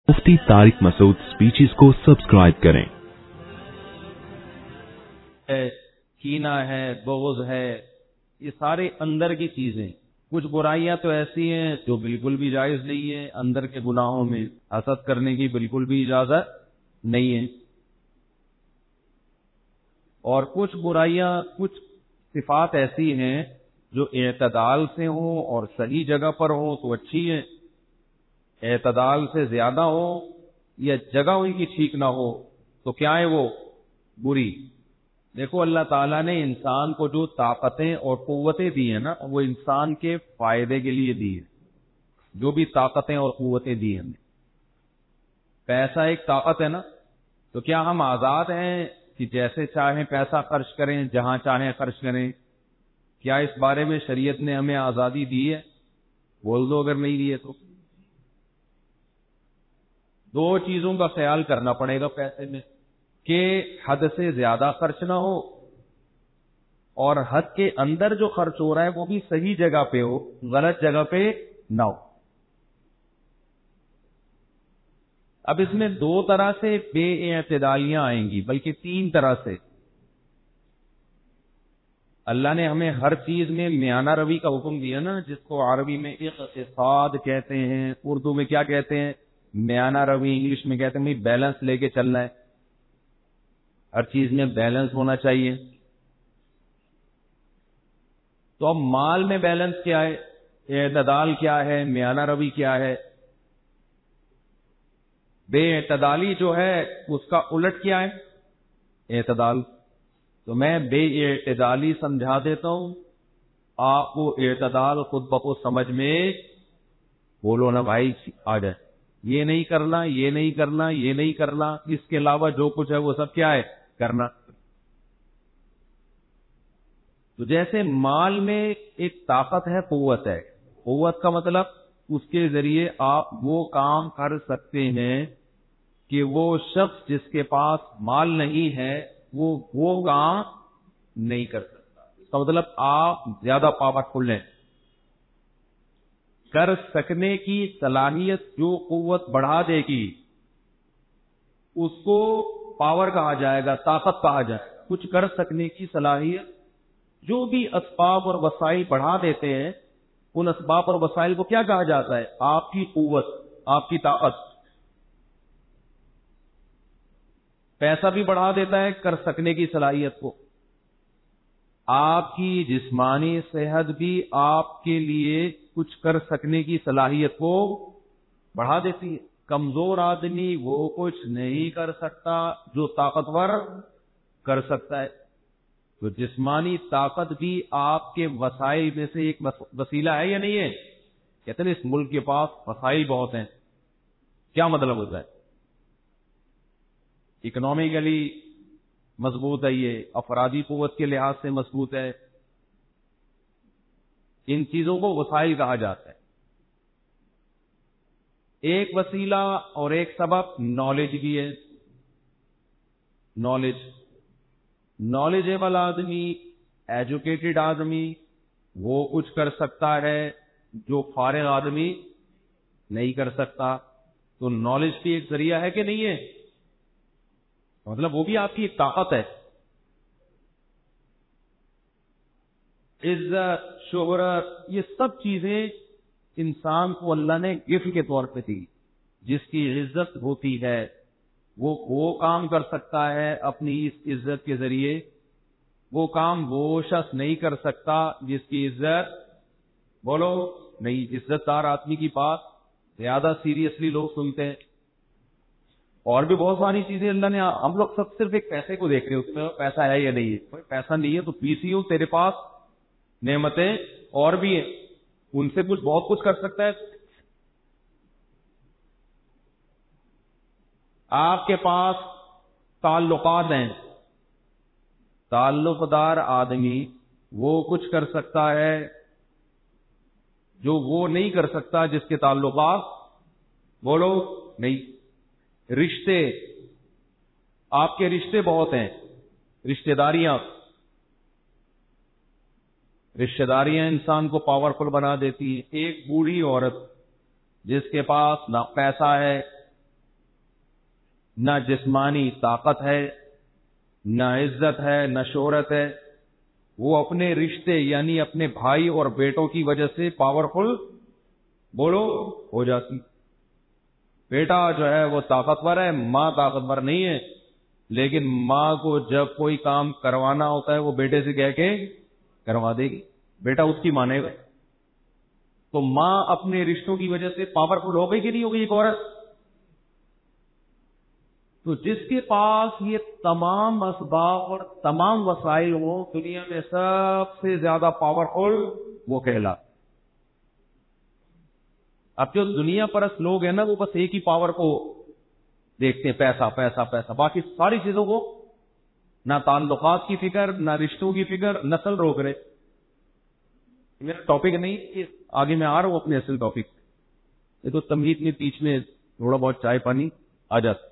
मुफ्ती Tariq Masood speeches को subscribe करें। कीना है, बुग़्ज़ है, ये सारे अंदर की चीजें। कुछ बुराइयां तो ऐसी हैं जो बिल्कुल भी जायज नहीं है, अंदर के गुनाहों में हसद करने की बिल्कुल भी इजाजत नहीं है। और कुछ बुराइयां, कुछ सिफात ऐसी हैं जो एतदाल से हो और सही जगह पर हो तो अच्छी है, एतदाल से ज्यादा हो या जगह उनकी ठीक ना हो तो क्या है, वो बुरी। देखो, अल्लाह ताला ने इंसान को जो ताकतें और कुव्वतें दी है ना, वो इंसान के फायदे के लिए दी है। जो भी ताकतें और कुव्वतें दी हैं, पैसा एक ताकत है ना, तो क्या हम आजाद हैं कि जैसे चाहें पैसा खर्च करें, जहां चाहें खर्च करें? क्या इस बारे में शरीयत ने हमें आजादी दी है? बोल दो अगर नहीं दी है तो। दो चीजों का ख्याल करना पड़ेगा पैसे में, कि हद से ज्यादा खर्च ना हो और हद के अंदर जो खर्च हो रहा है वो भी सही जगह पे हो, गलत जगह पे ना हो। अब इसमें दो तरह से बेइतदालियां आएंगी, बल्कि तीन तरह से। अल्लाह ने हमें हर चीज में मियाना रवि का हुक्म दिया ना, जिसको अरबी में इक़्तिसाद कहते हैं, उर्दू में क्या कहते हैं, मियाना रवि, इंग्लिश में कहते हैं भाई बैलेंस लेके चलना है। हर चीज में बैलेंस होना चाहिए। तो अब माल में बैलेंस क्या है, एतदाल क्या है, मियाना रवि क्या है? बेएतदाली जो है उसका उलट क्या है, एतदाल। तो मैं बेएतदाली समझा देता हूं, आपको एतदाल खुद ब खुद समझ में बोलो ना भाई, आ जाए। ये नहीं करना, ये नहीं करना, ये नहीं करना, इसके अलावा जो कुछ है वो सब क्या है, करना। तो जैसे माल में एक ताकत है, कुव्वत है। कुव्वत का मतलब उसके जरिए आप वो काम कर सकते हैं कि वो शख्स जिसके पास माल नहीं है वो काम नहीं कर सकता। इसका मतलब आप ज्यादा पावरफुल हैं। कर सकने की सलाहियत जो कुव्वत बढ़ा देगी उसको पावर कहा जाएगा, ताकत कहा जाएगा। कुछ कर सकने की सलाहियत, जो भी असबाब और वसाइल बढ़ा देते हैं, उन असबाब और वसाइल को क्या कहा जाता है, आपकी कुव्वत, आपकी ताकत। पैसा भी बढ़ा देता है कर सकने की सलाहियत को। आपकी जिस्मानी सेहत भी आपके लिए कुछ कर सकने की सलाहियत को बढ़ा देती है। कमजोर आदमी वो कुछ नहीं कर सकता जो ताकतवर कर सकता है। तो जिस्मानी ताकत भी आपके वसाइल में से एक वसीला है या नहीं है? कहते हैं इस मुल्क के पास वसाइल बहुत हैं। क्या मतलब होता है? इकोनॉमिकली मजबूत है, ये अफरादी कुव्वत के लिहाज से मजबूत है। इन चीजों को वसाइल कहा जाता है। एक वसीला और एक सबब नॉलेज भी है। नॉलेजेबल आदमी, एजुकेटेड आदमी वो कुछ कर सकता है जो फारिग आदमी नहीं कर सकता। तो नॉलेज भी एक जरिया है कि नहीं है? मतलब वो भी आपकी एक ताकत है। इज्जत, शोहरत, ये सब चीजें इंसान को अल्लाह ने गिफ्ट के तौर पे दी। जिसकी इज्जत होती है वो काम कर सकता है अपनी इस इज्जत के जरिए। वो काम वो शख्स नहीं कर सकता जिसकी इज्जत, बोलो नहीं, इज्जतदार आदमी की बात ज्यादा सीरियसली लोग सुनते हैं। और भी बहुत सारी चीजें अल्लाह ने, हम लोग सब सिर्फ एक पैसे को देख रहे हैं, उसमें पैसा है या नहीं है। कोई पैसा नहीं है तो पीसीयू, तेरे पास नेमतें और भी हैं, उनसे कुछ बहुत कुछ कर सकता है। आपके पास ताल्लुकात हैं, ताल्लुकदार आदमी वो कुछ कर सकता है जो वो नहीं कर सकता जिसके ताल्लुकात, बोलो नहीं। रिश्ते, आपके रिश्ते बहुत हैं, रिश्तेदारियां इंसान को पावरफुल बना देती है। एक बूढ़ी औरत जिसके पास ना पैसा है نہ جسمانی طاقت ہے، نہ عزت ہے، نہ شہرت ہے، وہ اپنے رشتے یعنی اپنے بھائی اور بیٹوں کی وجہ سے پاورفل بولو ہو جاتی. بیٹا جو ہے وہ طاقتور ہے، ماں طاقتور نہیں ہے، لیکن ماں کو جب کوئی کام کروانا ہوتا ہے وہ بیٹے سے کہہ کے کروا دے گی، بیٹا اس کی مانے گا. تو ماں اپنے رشتوں کی وجہ سے پاورفل ہو گئی کہ نہیں ہو گئی ایک عورت؟ تو جس کے پاس یہ تمام اسباب اور تمام وسائل ہوں، دنیا میں سب سے زیادہ پاورفل وہ کہلا. اب جو دنیا پرست لوگ ہیں نا، وہ بس ایک ہی پاور کو دیکھتے ہیں، پیسہ پیسہ پیسہ، باقی ساری چیزوں کو، نہ تعلقات کی فکر، نہ رشتوں کی فکر، نسل روک رہے. میرا ٹاپک نہیں کہ آگے میں آ رہا ہوں اپنے اصل ٹاپک. یہ تو تمہید میں بیچ میں تھوڑا بہت چائے پانی آ جاتا.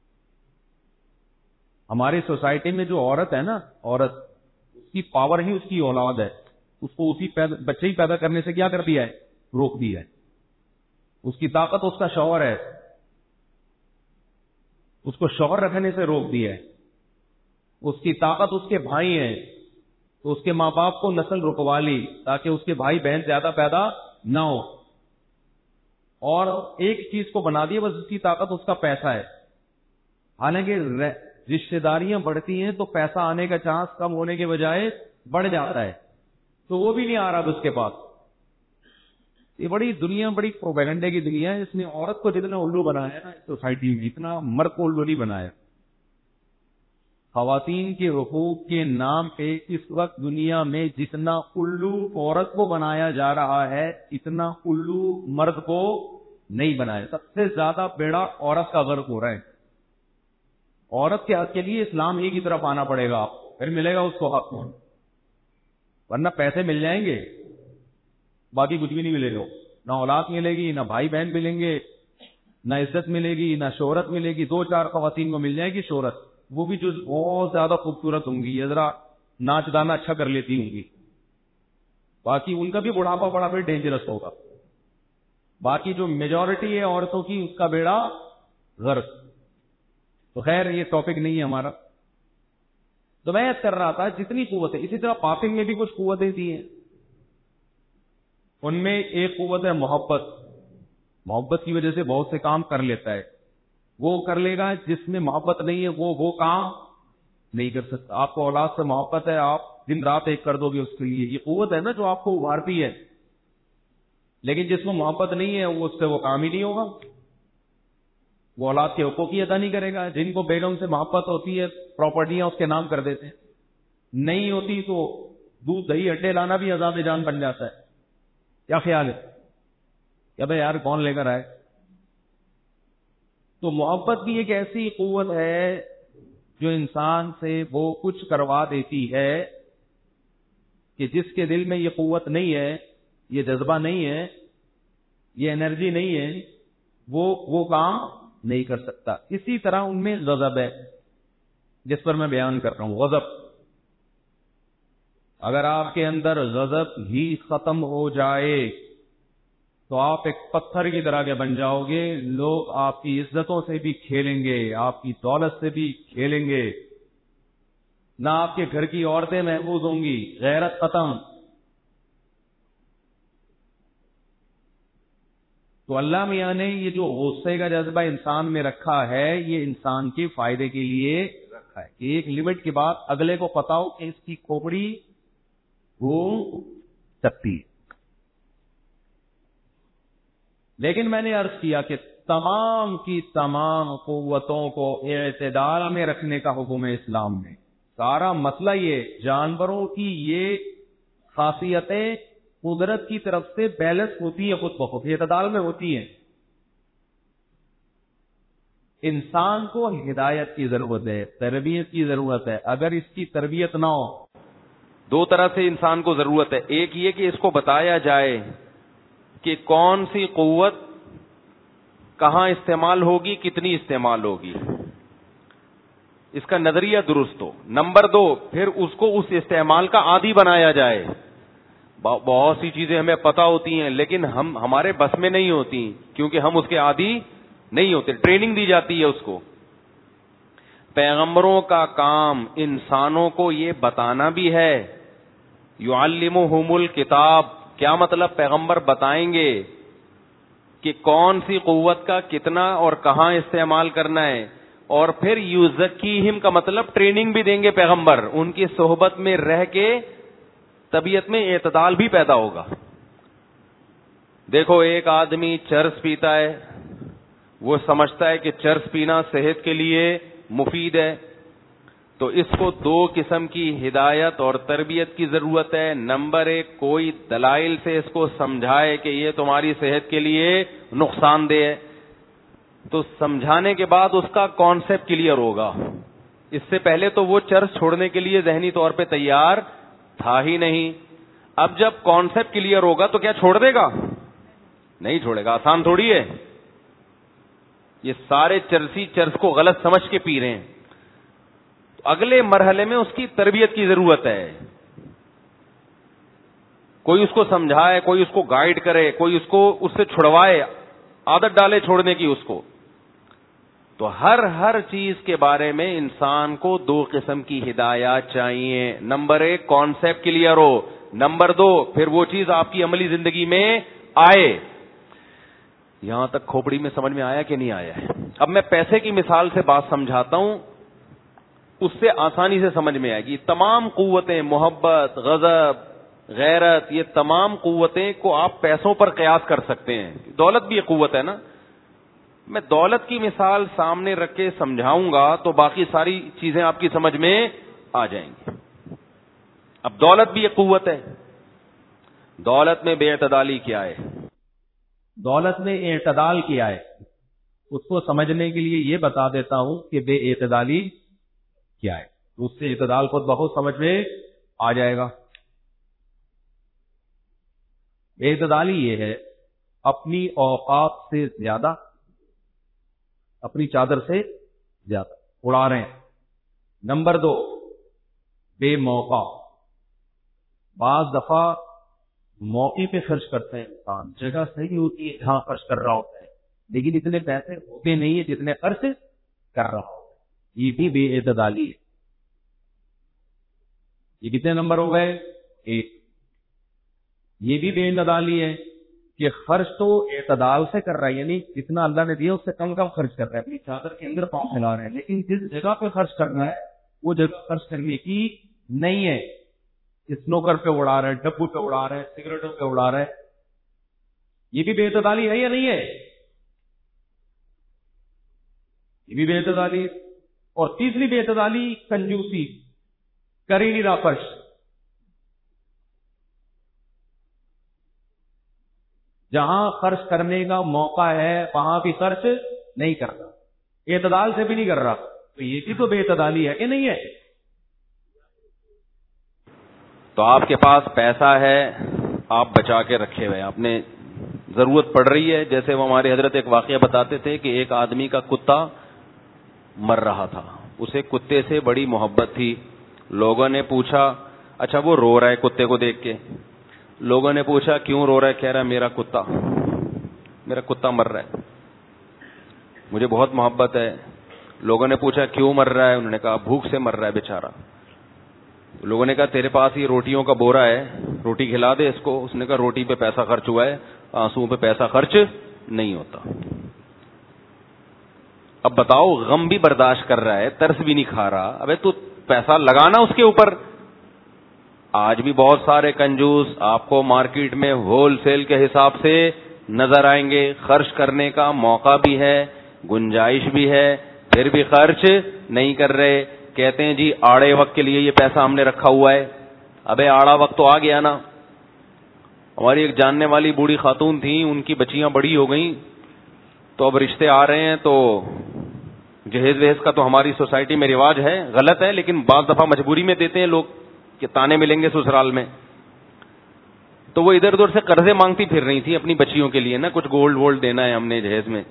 ہماری سوسائٹی میں جو عورت ہے نا، عورت، اس کی پاور ہی اس کی اولاد ہے. اس کو اسی بچے ہی پیدا کرنے سے کیا کر دیا ہے؟ روک دیا ہے. اس کی طاقت اس کا شوہر ہے، اس کو شوہر رکھنے سے روک دیا ہے. اس کی طاقت اس کے بھائی ہیں، تو اس کے ماں باپ کو نسل رکوا لی تاکہ اس کے بھائی بہن زیادہ پیدا نہ ہو. اور ایک چیز کو بنا دیا، بس اس کی طاقت اس کا پیسہ ہے. حالانکہ رشتے داریاں بڑھتی ہیں تو پیسہ آنے کا چانس کم ہونے کے بجائے بڑھ جاتا ہے، تو وہ بھی نہیں آ رہا اس کے پاس. یہ بڑی دنیا، بڑی پروپیگنڈے کی دنیا ہے. اس نے عورت کو جتنا الو بنایا نا سوسائٹی میں، اتنا مرد کو الو نہیں بنایا. خواتین کے حقوق کے نام پہ اس وقت دنیا میں جتنا الو عورت کو بنایا جا رہا ہے، اتنا الو مرد کو نہیں بنایا. سب سے زیادہ بیڑا عورت کا غرق ہو رہا ہے. عورت کے لیے اسلام ہی کی طرف آنا پڑے گا، پھر ملے گا اس کو حق. ورنہ پیسے مل جائیں گے، باقی کچھ بھی نہیں ملے گا. نہ اولاد ملے گی، نہ بھائی بہن ملیں گے، نہ عزت ملے گی، نہ شہرت ملے گی. 2-4 خواتین کو مل جائے گی شہرت، وہ بھی جو بہت زیادہ خوبصورت ہوں گی، یہ ذرا ناچ گانا اچھا کر لیتی ہوں گی. باقی ان کا بھی بڑھاپا بڑا پھر ڈینجرس ہوگا. باقی جو میجورٹی ہے عورتوں کی، اس کا بیڑا غرق. تو خیر یہ ٹاپک نہیں ہے ہمارا. تو میں کر رہا تھا جتنی قوت ہے، اسی طرح باطن میں بھی کچھ قوتیں دی ہیں. ان میں ایک قوت ہے محبت. محبت کی وجہ سے بہت سے کام کر لیتا ہے. وہ کر لے گا. جس میں محبت نہیں ہے وہ کام نہیں کر سکتا. آپ کو اولاد سے محبت ہے، آپ دن رات ایک کر دو گے اس کے لیے. یہ قوت ہے نا جو آپ کو ابھارتی ہے. لیکن جس میں محبت نہیں ہے، اس سے وہ کام ہی نہیں ہوگا. وہ اولاد کے حقوق کی ادا نہیں کرے گا. جن کو بیگم سے محبت ہوتی ہے، پراپرٹیاں اس کے نام کر دیتے ہیں. نہیں ہوتی تو دودھ دہی اڈے لانا بھی عذاب جان بن جاتا ہے. کیا خیال ہے کہ بھائی یار کون لے کر آئے؟ تو محبت بھی ایک ایسی قوت ہے جو انسان سے وہ کچھ کروا دیتی ہے کہ جس کے دل میں یہ قوت نہیں ہے، یہ جذبہ نہیں ہے، یہ انرجی نہیں ہے، وہ کام نہیں کر سکتا. اسی طرح ان میں غضب ہے، جس پر میں بیان کر رہا ہوں. غضب، اگر آپ کے اندر غضب ہی ختم ہو جائے تو آپ ایک پتھر کی طرح کے بن جاؤ گے. لوگ آپ کی عزتوں سے بھی کھیلیں گے، آپ کی دولت سے بھی کھیلیں گے. نہ آپ کے گھر کی عورتیں محفوظ ہوں گی. غیرت ختم. تو اللہ میاں نے یہ جو غصے کا جذبہ انسان میں رکھا ہے، یہ انسان کے فائدے کے لیے رکھا ہے کہ ایک لمٹ کے بعد اگلے کو پتا ہو کہ اس کی کھوپڑی گھوم سکتی. لیکن میں نے عرض کیا کہ تمام کی تمام قوتوں کو اعتدال میں رکھنے کا حکم ہے اسلام میں. سارا مسئلہ یہ جانوروں کی یہ خاصیتیں قدرت کی طرف سے بیلنس ہوتی ہے، خود بخود اعتدال میں ہوتی ہیں. انسان کو ہدایت کی ضرورت ہے، تربیت کی ضرورت ہے. اگر اس کی تربیت نہ ہو، 2 طرح سے انسان کو ضرورت ہے. ایک یہ کہ اس کو بتایا جائے کہ کون سی قوت کہاں استعمال ہوگی، کتنی استعمال ہوگی، اس کا نظریہ درست ہو. نمبر 2، پھر اس کو اس استعمال کا عادی بنایا جائے. بہت سی چیزیں ہمیں پتہ ہوتی ہیں لیکن ہمارے بس میں نہیں ہوتی کیونکہ ہم اس کے عادی نہیں ہوتے. ٹریننگ دی جاتی ہے اس کو پیغمبروں کا کام انسانوں کو یہ بتانا بھی ہے. یعلمہم الکتاب، کیا مطلب؟ پیغمبر بتائیں گے کہ کون سی قوت کا کتنا اور کہاں استعمال کرنا ہے. اور پھر یزکیہم کا مطلب ٹریننگ بھی دیں گے پیغمبر. ان کی صحبت میں رہ کے طبیعت میں اعتدال بھی پیدا ہوگا. دیکھو ایک آدمی چرس پیتا ہے، وہ سمجھتا ہے کہ چرس پینا صحت کے لیے مفید ہے، تو اس کو دو قسم کی ہدایت اور تربیت کی ضرورت ہے. نمبر ایک، کوئی دلائل سے اس کو سمجھائے کہ یہ تمہاری صحت کے لیے نقصان دہ ہے، تو سمجھانے کے بعد اس کا کانسیپٹ کلیئر ہوگا. اس سے پہلے تو وہ چرس چھوڑنے کے لیے ذہنی طور پہ تیار تھا ہی نہیں. اب جب کانسیپٹ کلیئر ہوگا تو کیا چھوڑ دے گا؟ نہیں چھوڑے گا. آسان تھوڑی ہے. یہ سارے چرسی چرس کو غلط سمجھ کے پی رہے ہیں. اگلے مرحلے میں اس کی تربیت کی ضرورت ہے. کوئی اس کو سمجھائے، کوئی اس کو گائیڈ کرے، کوئی اس کو اس سے چھڑوائے، عادت ڈالے چھوڑنے کی اس کو. تو ہر چیز کے بارے میں انسان کو دو قسم کی ہدایات چاہیے. نمبر ایک، کانسیپٹ کلیئر ہو. نمبر دو، پھر وہ چیز آپ کی عملی زندگی میں آئے. یہاں تک کھوپڑی میں سمجھ میں آیا کہ نہیں آیا ہے؟ اب میں پیسے کی مثال سے بات سمجھاتا ہوں، اس سے آسانی سے سمجھ میں آئے گی. تمام قوتیں، محبت، غضب، غیرت، یہ تمام قوتیں کو آپ پیسوں پر قیاس کر سکتے ہیں. دولت بھی ایک قوت ہے نا. میں دولت کی مثال سامنے رکھ کے سمجھاؤں گا تو باقی ساری چیزیں آپ کی سمجھ میں آ جائیں گی. اب دولت بھی ایک قوت ہے. دولت میں بے اعتدالی کیا ہے؟ دولت میں اعتدال کیا ہے، اس کو سمجھنے کے لیے یہ بتا دیتا ہوں کہ بے اعتدالی کیا ہے. اس سے اعتدال خود بخود سمجھ میں آ جائے گا. بے اعتدالی یہ ہے، اپنی اوقات سے زیادہ، اپنی چادر سے زیادہ اڑا رہے ہیں. نمبر دو، بے موقع. بعض دفعہ موقع پہ خرچ کرتے ہیں انسان، جگہ صحیح ہوتی ہے جہاں خرچ کر رہا ہوتا ہے، لیکن اتنے پیسے ہوتے نہیں ہیں جتنے خرچ کر رہا ہوتا ہے. یہ بھی بے اعتدالی ہے. یہ کتنے نمبر ہو گئے؟ ایک. یہ بھی بے اعتدالی ہے کہ خرچ تو اعتدال سے کر رہا ہے، یعنی جتنا اللہ نے دیا اس سے کم خرچ کر رہا ہے، اپنی چادر کے اندر پاؤں پھیلا رہے ہیں، لیکن جس جگہ پہ خرچ کرنا ہے وہ جگہ خرچ کرنے کی نہیں ہے. اسنوکر پہ اڑا رہے ہیں، ڈبو پہ اڑا رہے ہیں، سگریٹوں پہ اڑا رہے ہیں. یہ بھی بے اعتدالی ہے یا نہیں ہے؟ یہ بھی بے اعتدالی ہے. اور تیسری بے اعتدالی کنجوسی. کر ہی نہیں رہا خرچ. جہاں خرچ کرنے کا موقع ہے وہاں بھی خرچ نہیں کرتا، اعتدال سے بھی نہیں کر رہا. تو یہ بھی تو بے اعتدالی ہے کہ نہیں ہے؟ تو آپ کے پاس پیسہ ہے، آپ بچا کے رکھے ہوئے، آپ نے ضرورت پڑ رہی ہے. جیسے وہ ہمارے حضرت ایک واقعہ بتاتے تھے کہ ایک آدمی کا کتا مر رہا تھا، اسے کتے سے بڑی محبت تھی. لوگوں نے پوچھا، اچھا وہ رو رہا ہے کتے کو دیکھ کے. لوگوں نے پوچھا کیوں رو رہا ہے؟ کہہ رہا ہے میرا کتا مر رہا ہے، مجھے بہت محبت ہے. لوگوں نے پوچھا کیوں مر رہا ہے؟ انہوں نے کہا بھوک سے مر رہا ہے بیچارہ. لوگوں نے کہا تیرے پاس یہ روٹیوں کا بورا ہے، روٹی کھلا دے اس کو. اس نے کہا روٹی پہ پیسہ خرچ ہوا ہے، آنسوؤں پہ پیسہ خرچ نہیں ہوتا. اب بتاؤ، غم بھی برداشت کر رہا ہے، ترس بھی نہیں کھا رہا، ابے تو پیسہ لگانا اس کے اوپر. آج بھی بہت سارے کنجوس آپ کو مارکیٹ میں ہول سیل کے حساب سے نظر آئیں گے. خرچ کرنے کا موقع بھی ہے، گنجائش بھی ہے، پھر بھی خرچ نہیں کر رہے. کہتے ہیں جی آڑے وقت کے لیے یہ پیسہ ہم نے رکھا ہوا ہے. ابے آڑا وقت تو آ گیا نا. ہماری ایک جاننے والی بوڑھی خاتون تھی، ان کی بچیاں بڑی ہو گئیں، تو اب رشتے آ رہے ہیں، تو جہیز وہیز کا تو ہماری سوسائٹی میں رواج ہے، غلط ہے لیکن بعض دفعہ مجبوری میں دیتے ہیں لوگ کہ تانے ملیں گے سسرال میں. تو وہ ادھر ادھر سے قرضے مانگتی پھر رہی تھی اپنی بچیوں کے لیے نا، کچھ گولڈ وولڈ دینا ہے ہم نے جہیز میں.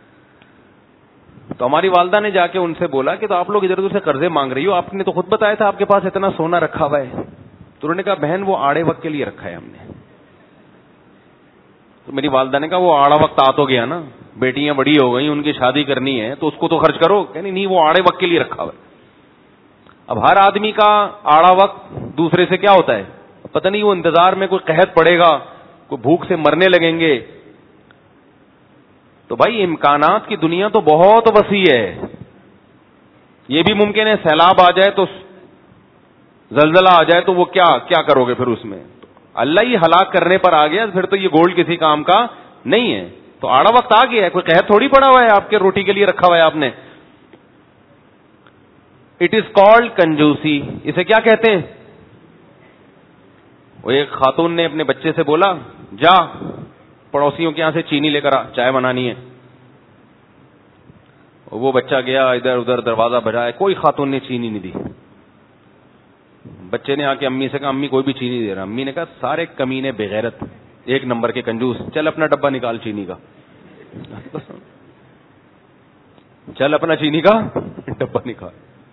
تو ہماری والدہ نے جا کے ان سے بولا کہ تو آپ لوگ ادھر ادھر سے قرضے مانگ رہی ہو، آپ نے تو خود بتایا تھا آپ کے پاس اتنا سونا رکھا ہوا ہے. تو انہوں نے کہا بہن وہ آڑے وقت کے لیے رکھا ہے ہم نے. تو میری والدہ نے کہا وہ آڑا وقت آ تو گیا نا، بیٹیاں بڑی ہو گئی, ان کی شادی کرنی ہے تو اس کو تو خرچ کرو. کہنی نہیں, وہ آڑے وقت کے لیے رکھا ہوا ہے. اب ہر آدمی کا آڑا وقت دوسرے سے کیا ہوتا ہے پتہ نہیں, وہ انتظار میں کوئی قحط پڑے گا, کوئی بھوک سے مرنے لگیں گے. تو بھائی امکانات کی دنیا تو بہت وسیع ہے. یہ بھی ممکن ہے سیلاب آ جائے تو, زلزلہ آ جائے تو وہ کیا کرو گے پھر اس میں. اللہ ہی ہلاک کرنے پر آ گیا, پھر تو یہ گولڈ کسی کام کا نہیں ہے. تو آڑا وقت آ گیا ہے, کوئی قحط تھوڑی پڑا ہوا ہے آپ کے روٹی کے لیے رکھا ہوا ہے آپ نے. اٹ از کالڈ کنجوسی. اسے کیا کہتے ہیں؟ وہ ایک خاتون نے اپنے بچے سے بولا, جا پڑوسیوں کے یہاں سے چینی لے کر آ, چائے بنانی ہے. وہ بچہ گیا, ادھر ادھر دروازہ بجایا, کوئی خاتون نے چینی نہیں دی. بچے نے آ کے امی سے کہا, امی کوئی بھی چینی دے رہا. امی نے کہا, سارے کمینے بغیرت, ایک نمبر کے کنجوس, چل اپنا ڈبہ نکال چینی کا. چل اپنا چینی کا ڈبہ نکال.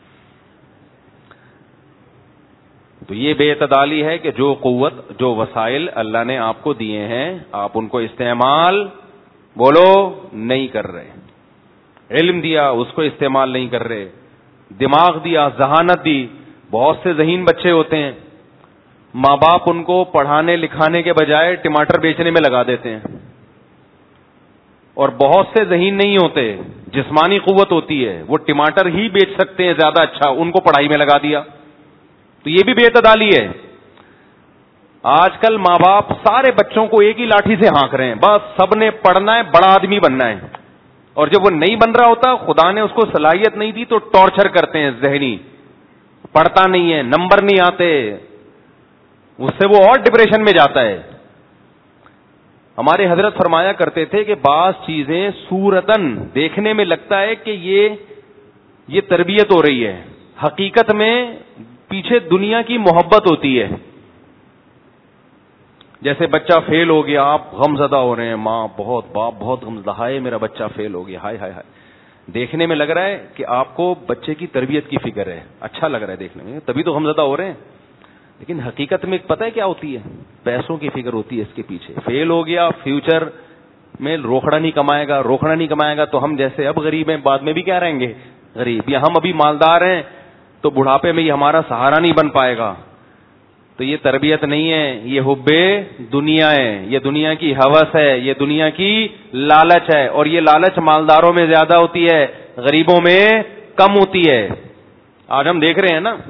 تو یہ بے اعتدالی ہے کہ جو قوت, جو وسائل اللہ نے آپ کو دیے ہیں, آپ ان کو استعمال بولو نہیں کر رہے. علم دیا, اس کو استعمال نہیں کر رہے. دماغ دیا, ذہانت دی. بہت سے ذہین بچے ہوتے ہیں, ماں باپ ان کو پڑھانے لکھانے کے بجائے ٹماٹر بیچنے میں لگا دیتے ہیں. اور بہت سے ذہین نہیں ہوتے, جسمانی قوت ہوتی ہے, وہ ٹماٹر ہی بیچ سکتے ہیں زیادہ اچھا, ان کو پڑھائی میں لگا دیا. تو یہ بھی بے اعتدالی ہے. آج کل ماں باپ سارے بچوں کو ایک ہی لاٹھی سے ہانک رہے ہیں, بس سب نے پڑھنا ہے, بڑا آدمی بننا ہے. اور جب وہ نہیں بن رہا ہوتا, خدا نے اس کو صلاحیت نہیں دی, تو ٹارچر کرتے ہیں ذہنی. پڑھتا نہیں ہے, نمبر نہیں آتے, اس سے وہ اور ڈپریشن میں جاتا ہے. ہمارے حضرت فرمایا کرتے تھے کہ بعض چیزیں صورتاً دیکھنے میں لگتا ہے کہ یہ تربیت ہو رہی ہے, حقیقت میں پیچھے دنیا کی محبت ہوتی ہے. جیسے بچہ فیل ہو گیا, آپ غم زدہ ہو رہے ہیں, ماں بہت, باپ بہت غم زدہ, ہائے میرا بچہ فیل ہو گیا, ہائے ہائے ہائے. دیکھنے میں لگ رہا ہے کہ آپ کو بچے کی تربیت کی فکر ہے, اچھا لگ رہا ہے دیکھنے میں, تبھی تو غم زدہ ہو رہے ہیں. لیکن حقیقت میں پتہ ہے کیا ہوتی ہے؟ پیسوں کی فکر ہوتی ہے اس کے پیچھے. فیل ہو گیا, فیوچر میں روکھڑا نہیں کمائے گا, تو ہم جیسے اب غریب ہیں, بعد میں بھی کیا رہیں گے غریب, یا ہم ابھی مالدار ہیں تو بڑھاپے میں یہ ہمارا سہارا نہیں بن پائے گا. تو یہ تربیت نہیں ہے, یہ حب دنیا ہے, یہ دنیا کی ہوس ہے, یہ دنیا کی لالچ ہے. اور یہ لالچ مالداروں میں زیادہ ہوتی ہے, غریبوں میں کم ہوتی ہے. آج ہم دیکھ رہے ہیں نا,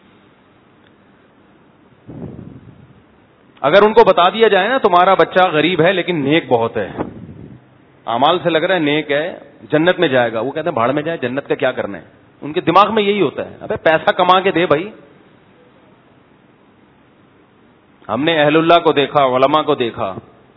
اگر ان کو بتا دیا جائے نا تمہارا بچہ غریب ہے لیکن نیک بہت ہے, اعمال سے لگ رہا ہے نیک ہے, جنت میں جائے گا, وہ کہتے ہیں بھاڑ میں جائے, جنت کا کیا کرنا ہے. ان کے دماغ میں یہی ہوتا ہے, ابے پیسہ کما کے دے بھائی. ہم نے اہل اللہ کو دیکھا, علماء کو دیکھا,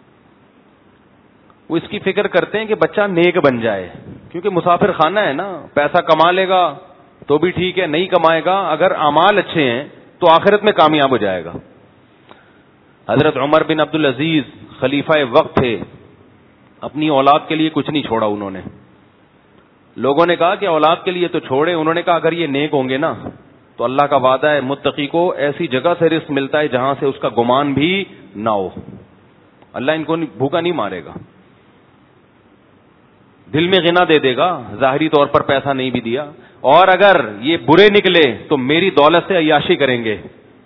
وہ اس کی فکر کرتے ہیں کہ بچہ نیک بن جائے, کیونکہ مسافر خانہ ہے نا, پیسہ کما لے گا تو بھی ٹھیک ہے, نہیں کمائے گا اگر اعمال اچھے ہیں تو آخرت میں کامیاب ہو جائے گا. حضرت عمر بن عبد العزیز خلیفہ وقت تھے, اپنی اولاد کے لیے کچھ نہیں چھوڑا انہوں نے. لوگوں نے کہا کہ اولاد کے لیے تو چھوڑے, انہوں نے کہا اگر یہ نیک ہوں گے نا تو اللہ کا وعدہ ہے متقی کو ایسی جگہ سے رزق ملتا ہے جہاں سے اس کا گمان بھی نہ ہو. اللہ ان کو بھوکا نہیں مارے گا, دل میں غنا دے دے گا, ظاہری طور پر پیسہ نہیں بھی دیا. اور اگر یہ برے نکلے تو میری دولت سے عیاشی کریں گے.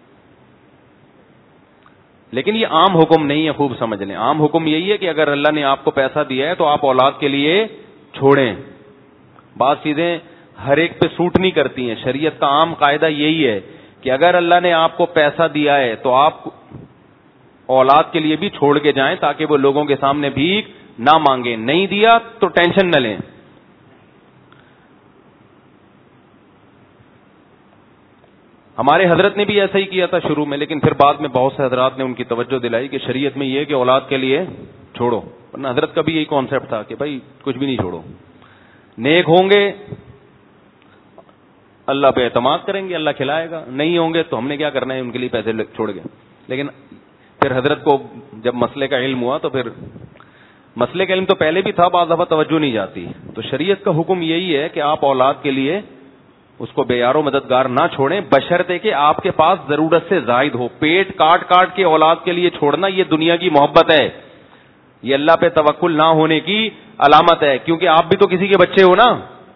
لیکن یہ عام حکم نہیں ہے, خوب سمجھ لیں. عام حکم یہی ہے کہ اگر اللہ نے آپ کو پیسہ دیا ہے تو آپ اولاد کے لیے چھوڑیں. بعض چیزیں ہر ایک پہ سوٹ نہیں کرتی ہیں. شریعت کا عام قاعدہ یہی ہے کہ اگر اللہ نے آپ کو پیسہ دیا ہے تو آپ اولاد کے لیے بھی چھوڑ کے جائیں تاکہ وہ لوگوں کے سامنے بھیک نہ مانگے. نہیں دیا تو ٹینشن نہ لیں. ہمارے حضرت نے بھی ایسا ہی کیا تھا شروع میں, لیکن پھر بعد میں بہت سے حضرات نے ان کی توجہ دلائی کہ شریعت میں یہ ہے کہ اولاد کے لیے چھوڑو. ورنہ حضرت کا بھی یہی کانسیپٹ تھا کہ بھائی کچھ بھی نہیں چھوڑو, نیک ہوں گے اللہ پہ اعتماد کریں گے, اللہ کھلائے گا. نہیں ہوں گے تو ہم نے کیا کرنا ہے, ان کے لیے پیسے چھوڑ گئے. لیکن پھر حضرت کو جب مسئلے کا علم ہوا تو پھر مسئلے کا علم تو پہلے بھی تھا, بعض دفعہ توجہ نہیں جاتی. تو شریعت کا حکم یہی ہے کہ آپ اولاد کے لیے اس کو بے یار و مددگار نہ چھوڑیں, بشرطے کہ آپ کے پاس ضرورت سے زائد ہو. پیٹ کاٹ کاٹ کے اولاد کے لیے چھوڑنا یہ دنیا کی محبت ہے, یہ اللہ پہ توکل نہ ہونے کی علامت ہے, کیونکہ آپ بھی تو کسی کے بچے ہو نا.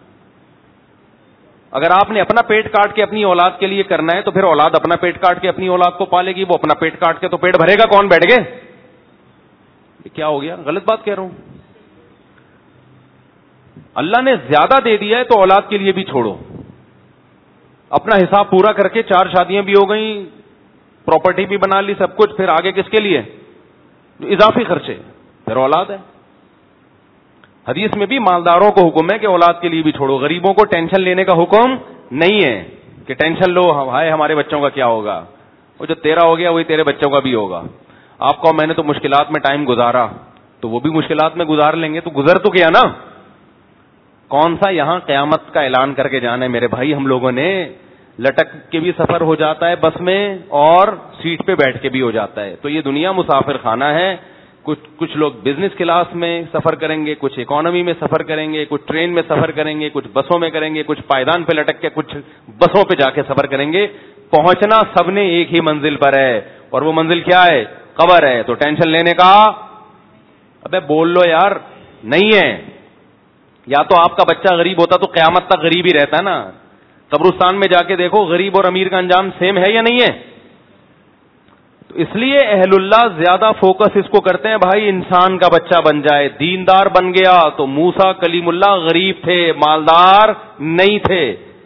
اگر آپ نے اپنا پیٹ کاٹ کے اپنی اولاد کے لیے کرنا ہے تو پھر اولاد اپنا پیٹ کاٹ کے اپنی اولاد کو پالے گی. وہ اپنا پیٹ کاٹ کے تو پیٹ بھرے گا کون, بیٹھ گئے. کیا ہو گیا, غلط بات کہہ رہا ہوں. اللہ نے زیادہ دے دیا ہے تو اولاد کے لیے بھی چھوڑو. اپنا حساب پورا کر کے 4 شادیاں بھی ہو گئیں, پراپرٹی بھی بنا لی, سب کچھ, پھر آگے کس کے لیے اضافی خرچے, پھر اولاد ہے. حدیث میں بھی مالداروں کو حکم ہے کہ اولاد کے لیے بھی چھوڑو. غریبوں کو ٹینشن لینے کا حکم نہیں ہے کہ ٹینشن لو ہائے ہمارے بچوں کا کیا ہوگا. وہ جو تیرا ہو گیا وہی تیرے بچوں کا بھی ہوگا. آپ کو میں نے تو مشکلات میں ٹائم گزارا تو وہ بھی مشکلات میں گزار لیں گے, تو گزر تو کیا نا. کون سا یہاں قیامت کا اعلان کر کے جانا ہے میرے بھائی. ہم لوگوں نے لٹک کے بھی سفر ہو جاتا ہے بس میں, اور سیٹ پہ بیٹھ کے بھی ہو جاتا ہے. تو یہ دنیا مسافر خانہ ہے. کچھ لوگ بزنس کلاس میں سفر کریں گے, کچھ اکانومی میں سفر کریں گے, کچھ ٹرین میں سفر کریں گے, کچھ بسوں میں کریں گے, کچھ پائیدان پہ لٹک کے کچھ بسوں پہ جا کے سفر کریں گے. پہنچنا سب نے ایک ہی منزل پر ہے, اور وہ منزل کیا ہے, قبر ہے. تو ٹینشن لینے کا ابے بول لو یار نہیں ہے. یا تو آپ کا بچہ غریب ہوتا تو قیامت تک غریب ہی رہتا ہے نا. قبرستان میں جا کے دیکھو غریب اور امیر کا انجام سیم ہے یا نہیں ہے. تو اس لیے اہل اللہ زیادہ فوکس اس کو کرتے ہیں بھائی انسان کا بچہ بن جائے. دیندار بن گیا تو موسیٰ کلیم اللہ غریب تھے, مالدار نہیں تھے.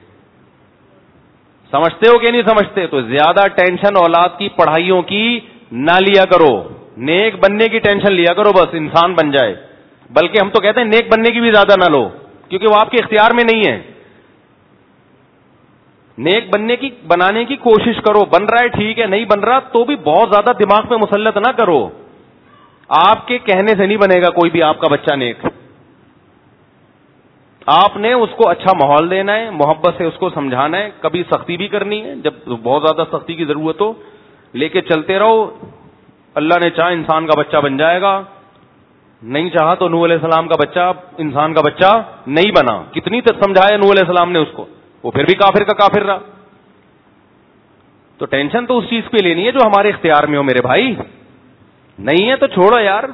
سمجھتے ہو کہ نہیں سمجھتے؟ تو زیادہ ٹینشن اولاد کی پڑھائیوں کی نہ لیا کرو, نیک بننے کی ٹینشن لیا کرو, بس انسان بن جائے. بلکہ ہم تو کہتے ہیں نیک بننے کی بھی زیادہ نہ لو, کیونکہ وہ آپ کے اختیار میں نہیں ہے. نیک بنانے کی کوشش کرو, بن رہا ہے ٹھیک ہے, نہیں بن رہا تو بھی بہت زیادہ دماغ میں مسلط نہ کرو. آپ کے کہنے سے نہیں بنے گا کوئی بھی آپ کا بچہ نیک. آپ نے اس کو اچھا ماحول دینا ہے, محبت سے اس کو سمجھانا ہے, کبھی سختی بھی کرنی ہے جب بہت زیادہ سختی کی ضرورت ہو, لے کے چلتے رہو. اللہ نے چاہا انسان کا بچہ بن جائے گا, نہیں چاہا تو نوح علیہ السلام کا بچہ انسان کا بچہ نہیں بنا. کتنی تک سمجھایا نوح علیہ السلام نے اس کو, وہ پھر بھی کافر کا کافر رہا. تو ٹینشن تو اس چیز پہ لینی ہے جو ہمارے اختیار میں ہو میرے بھائی. نہیں ہے تو چھوڑو یار.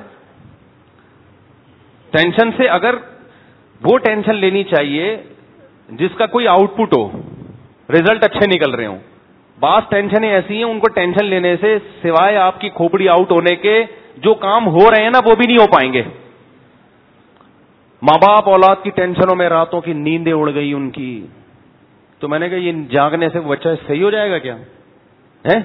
ٹینشن سے اگر وہ ٹینشن لینی چاہیے جس کا کوئی آؤٹ پٹ ہو, ریزلٹ اچھے نکل رہے ہوں. بعض ٹینشنیں ایسی ہیں ان کو ٹینشن لینے سے سوائے آپ کی کھوپڑی آؤٹ ہونے کے جو کام ہو رہے ہیں نا وہ بھی نہیں ہو پائیں گے. ماں باپ اولاد کی ٹینشنوں میں راتوں کی نیندیں اڑ گئی ان کی, تو میں نے کہا یہ جاگنے سے بچہ صحیح ہو جائے گا کیا ہے؟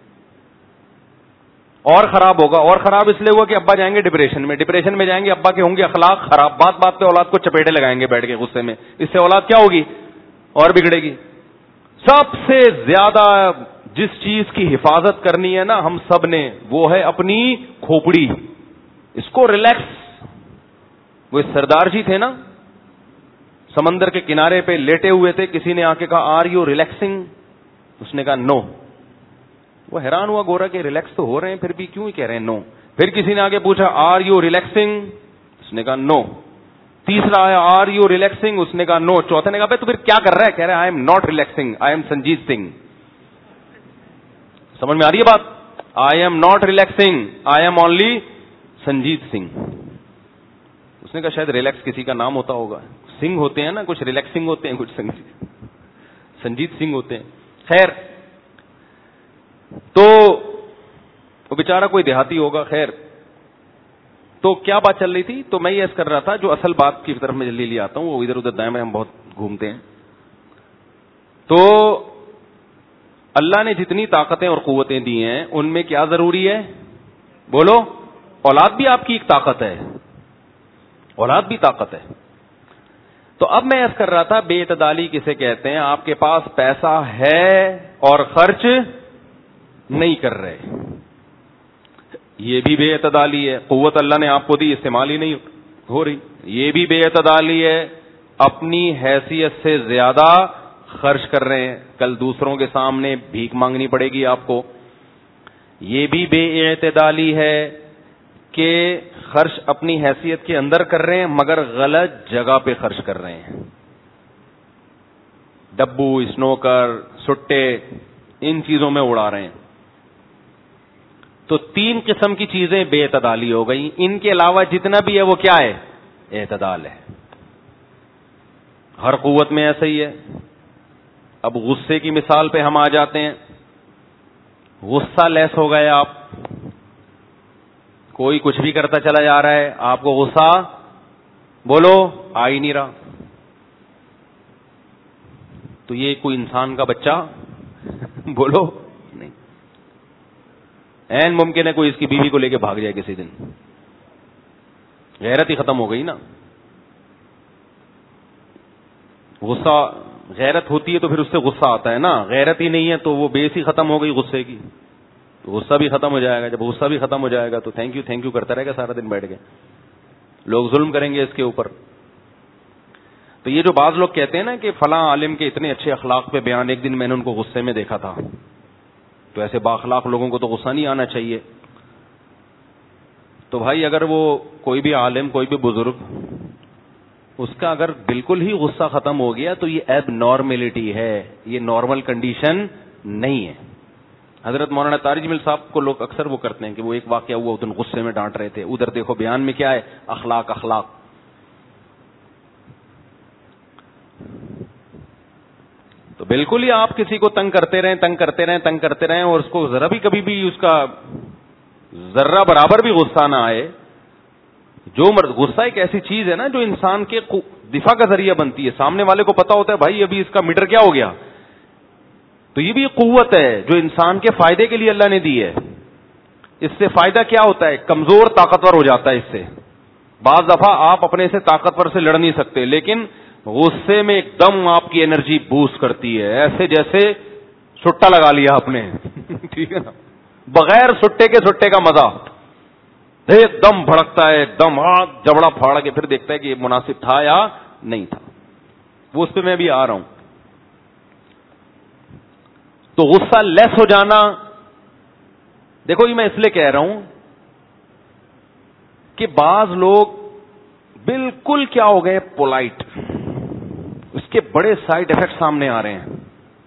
اور خراب ہوگا. اور خراب اس لیے ہوا کہ ابا جائیں گے ڈپریشن میں جائیں گے, ابا کے ہوں گے اخلاق خراب, بات پہ اولاد کو چپیٹے لگائیں گے بیٹھ کے غصے میں. اس سے اولاد کیا ہوگی, اور بگڑے گی. سب سے زیادہ جس چیز کی حفاظت کرنی ہے نا ہم سب نے, وہ ہے اپنی کھوپڑی. اس کو ریلیکس. وہ سردار جی تھے نا, سمندر کے کنارے پہ لیٹے ہوئے تھے, کسی نے آ کے کہا آر یو ریلیکسنگ, اس نے کہا نو. وہ حیران ہوا گورا کہ ریلیکس تو ہو رہے ہیں پھر بھی کیوں کہہ رہے ہیں نو. پھر کسی نے آگے پوچھا آر یو ریلیکسنگ, اس نے کہا نو. تیسرا آیا آر یو ریلیکسنگ, اس نے کہا نو. چوتھے نے کہا تو پھر کیا کر رہا ہے, کہہ رہا ہے I am not relaxing, I am Sanjeet Singh. سمجھ میں آ رہی ہے بات؟ I am not relaxing, I am only Sanjeet Singh. اس نے کہا شاید ریلیکس کسی کا نام ہوتا ہوگا, سنگھ ہوتے ہیں نا, کچھ ریلیکسنگ ہوتے ہیں, کچھ سنجیت سنگھ ہوتے ہیں. خیر, تو وہ بیچارہ کوئی دیہاتی ہوگا. خیر, تو کیا بات چل رہی تھی؟ تو میں یہ عرض کر رہا تھا, جو اصل بات کی طرف میں جلدی آتا ہوں, وہ ادھر ادھر دائیں میں ہم بہت گھومتے ہیں. تو اللہ نے جتنی طاقتیں اور قوتیں دی ہیں ان میں کیا ضروری ہے, بولو؟ اولاد بھی آپ کی ایک طاقت ہے, اولاد بھی طاقت ہے. تو اب میں عرض کر رہا تھا بے اعتدالی کسے کہتے ہیں؟ آپ کے پاس پیسہ ہے اور خرچ نہیں کر رہے, یہ بھی بے اعتدالی ہے. قوت اللہ نے آپ کو دی, استعمال ہی نہیں ہو رہی, یہ بھی بے اعتدالی ہے. اپنی حیثیت سے زیادہ خرچ کر رہے ہیں, کل دوسروں کے سامنے بھیک مانگنی پڑے گی آپ کو. یہ بھی بے اعتدالی ہے کہ خرچ اپنی حیثیت کے اندر کر رہے ہیں مگر غلط جگہ پہ خرچ کر رہے ہیں. ڈبو, اسنوکر, سٹے, ان چیزوں میں اڑا رہے ہیں. تو 3 قسم کی چیزیں بے اعتدالی ہو گئی. ان کے علاوہ جتنا بھی ہے وہ کیا ہے؟ اعتدال ہے. ہر قوت میں ایسا ہی ہے. اب غصے کی مثال پہ ہم آ جاتے ہیں. غصہ لیس ہو گئے آپ, کوئی کچھ بھی کرتا چلا جا رہا ہے, آپ کو غصہ بولو آ ہی نہیں رہا, تو یہ کوئی انسان کا بچہ بولو نہیں. این ممکن ہے کوئی اس کی بیوی کو لے کے بھاگ جائے کسی دن, غیرت ہی ختم ہو گئی نا. غصہ غیرت ہوتی ہے تو پھر اس سے غصہ آتا ہے نا, غیرت ہی نہیں ہے تو وہ بیس ہی ختم ہو گئی غصے کی, تو غصہ بھی ختم ہو جائے گا. جب غصہ بھی ختم ہو جائے گا تو تھینک یو کرتا رہے گا سارا دن بیٹھ کے, لوگ ظلم کریں گے اس کے اوپر. تو یہ جو بعض لوگ کہتے ہیں نا کہ فلاں عالم کے اتنے اچھے اخلاق پہ بیان, ایک دن میں نے ان کو غصے میں دیکھا تھا, تو ایسے بااخلاق لوگوں کو تو غصہ نہیں آنا چاہیے. تو بھائی اگر وہ کوئی بھی عالم, کوئی بھی بزرگ, اس کا اگر بالکل ہی غصہ ختم ہو گیا تو یہ ایب نارملٹی ہے, یہ نارمل کنڈیشن نہیں ہے. حضرت مولانا طارق جمیل صاحب کو لوگ اکثر وہ کرتے ہیں کہ وہ ایک واقعہ ہوا, ادھر غصے میں ڈانٹ رہے تھے, ادھر دیکھو بیان میں کیا ہے, اخلاق. تو بالکل ہی آپ کسی کو تنگ کرتے رہیں اور اس کو ذرا بھی کبھی بھی اس کا ذرہ برابر بھی غصہ نہ آئے. جو غصہ ایک ایسی چیز ہے نا جو انسان کے دفاع کا ذریعہ بنتی ہے. سامنے والے کو پتا ہوتا ہے بھائی ابھی اس کا میٹر کیا ہو گیا, تو یہ بھی ایک قوت ہے جو انسان کے فائدے کے لیے اللہ نے دی ہے. اس سے فائدہ کیا ہوتا ہے, کمزور طاقتور ہو جاتا ہے اس سے. بعض دفعہ آپ اپنے سے طاقتور سے لڑ نہیں سکتے, لیکن غصے میں ایک دم آپ کی انرجی بوسٹ کرتی ہے, ایسے جیسے سٹا لگا لیا آپ نے ٹھیک ہے نا, بغیر سٹے کا مزہ, ایک دم بھڑکتا ہے, ایک دم ہاتھ جبڑا پھاڑ کے پھر دیکھتا ہے کہ یہ مناسب تھا یا نہیں تھا. وہ اس پہ میں بھی آ رہا ہوں. تو غصہ لیس ہو جانا, دیکھو یہ میں اس لیے کہہ رہا ہوں کہ بعض لوگ بالکل کیا ہو گئے پولائٹ, اس کے بڑے سائیڈ ایفیکٹ سامنے آ رہے ہیں.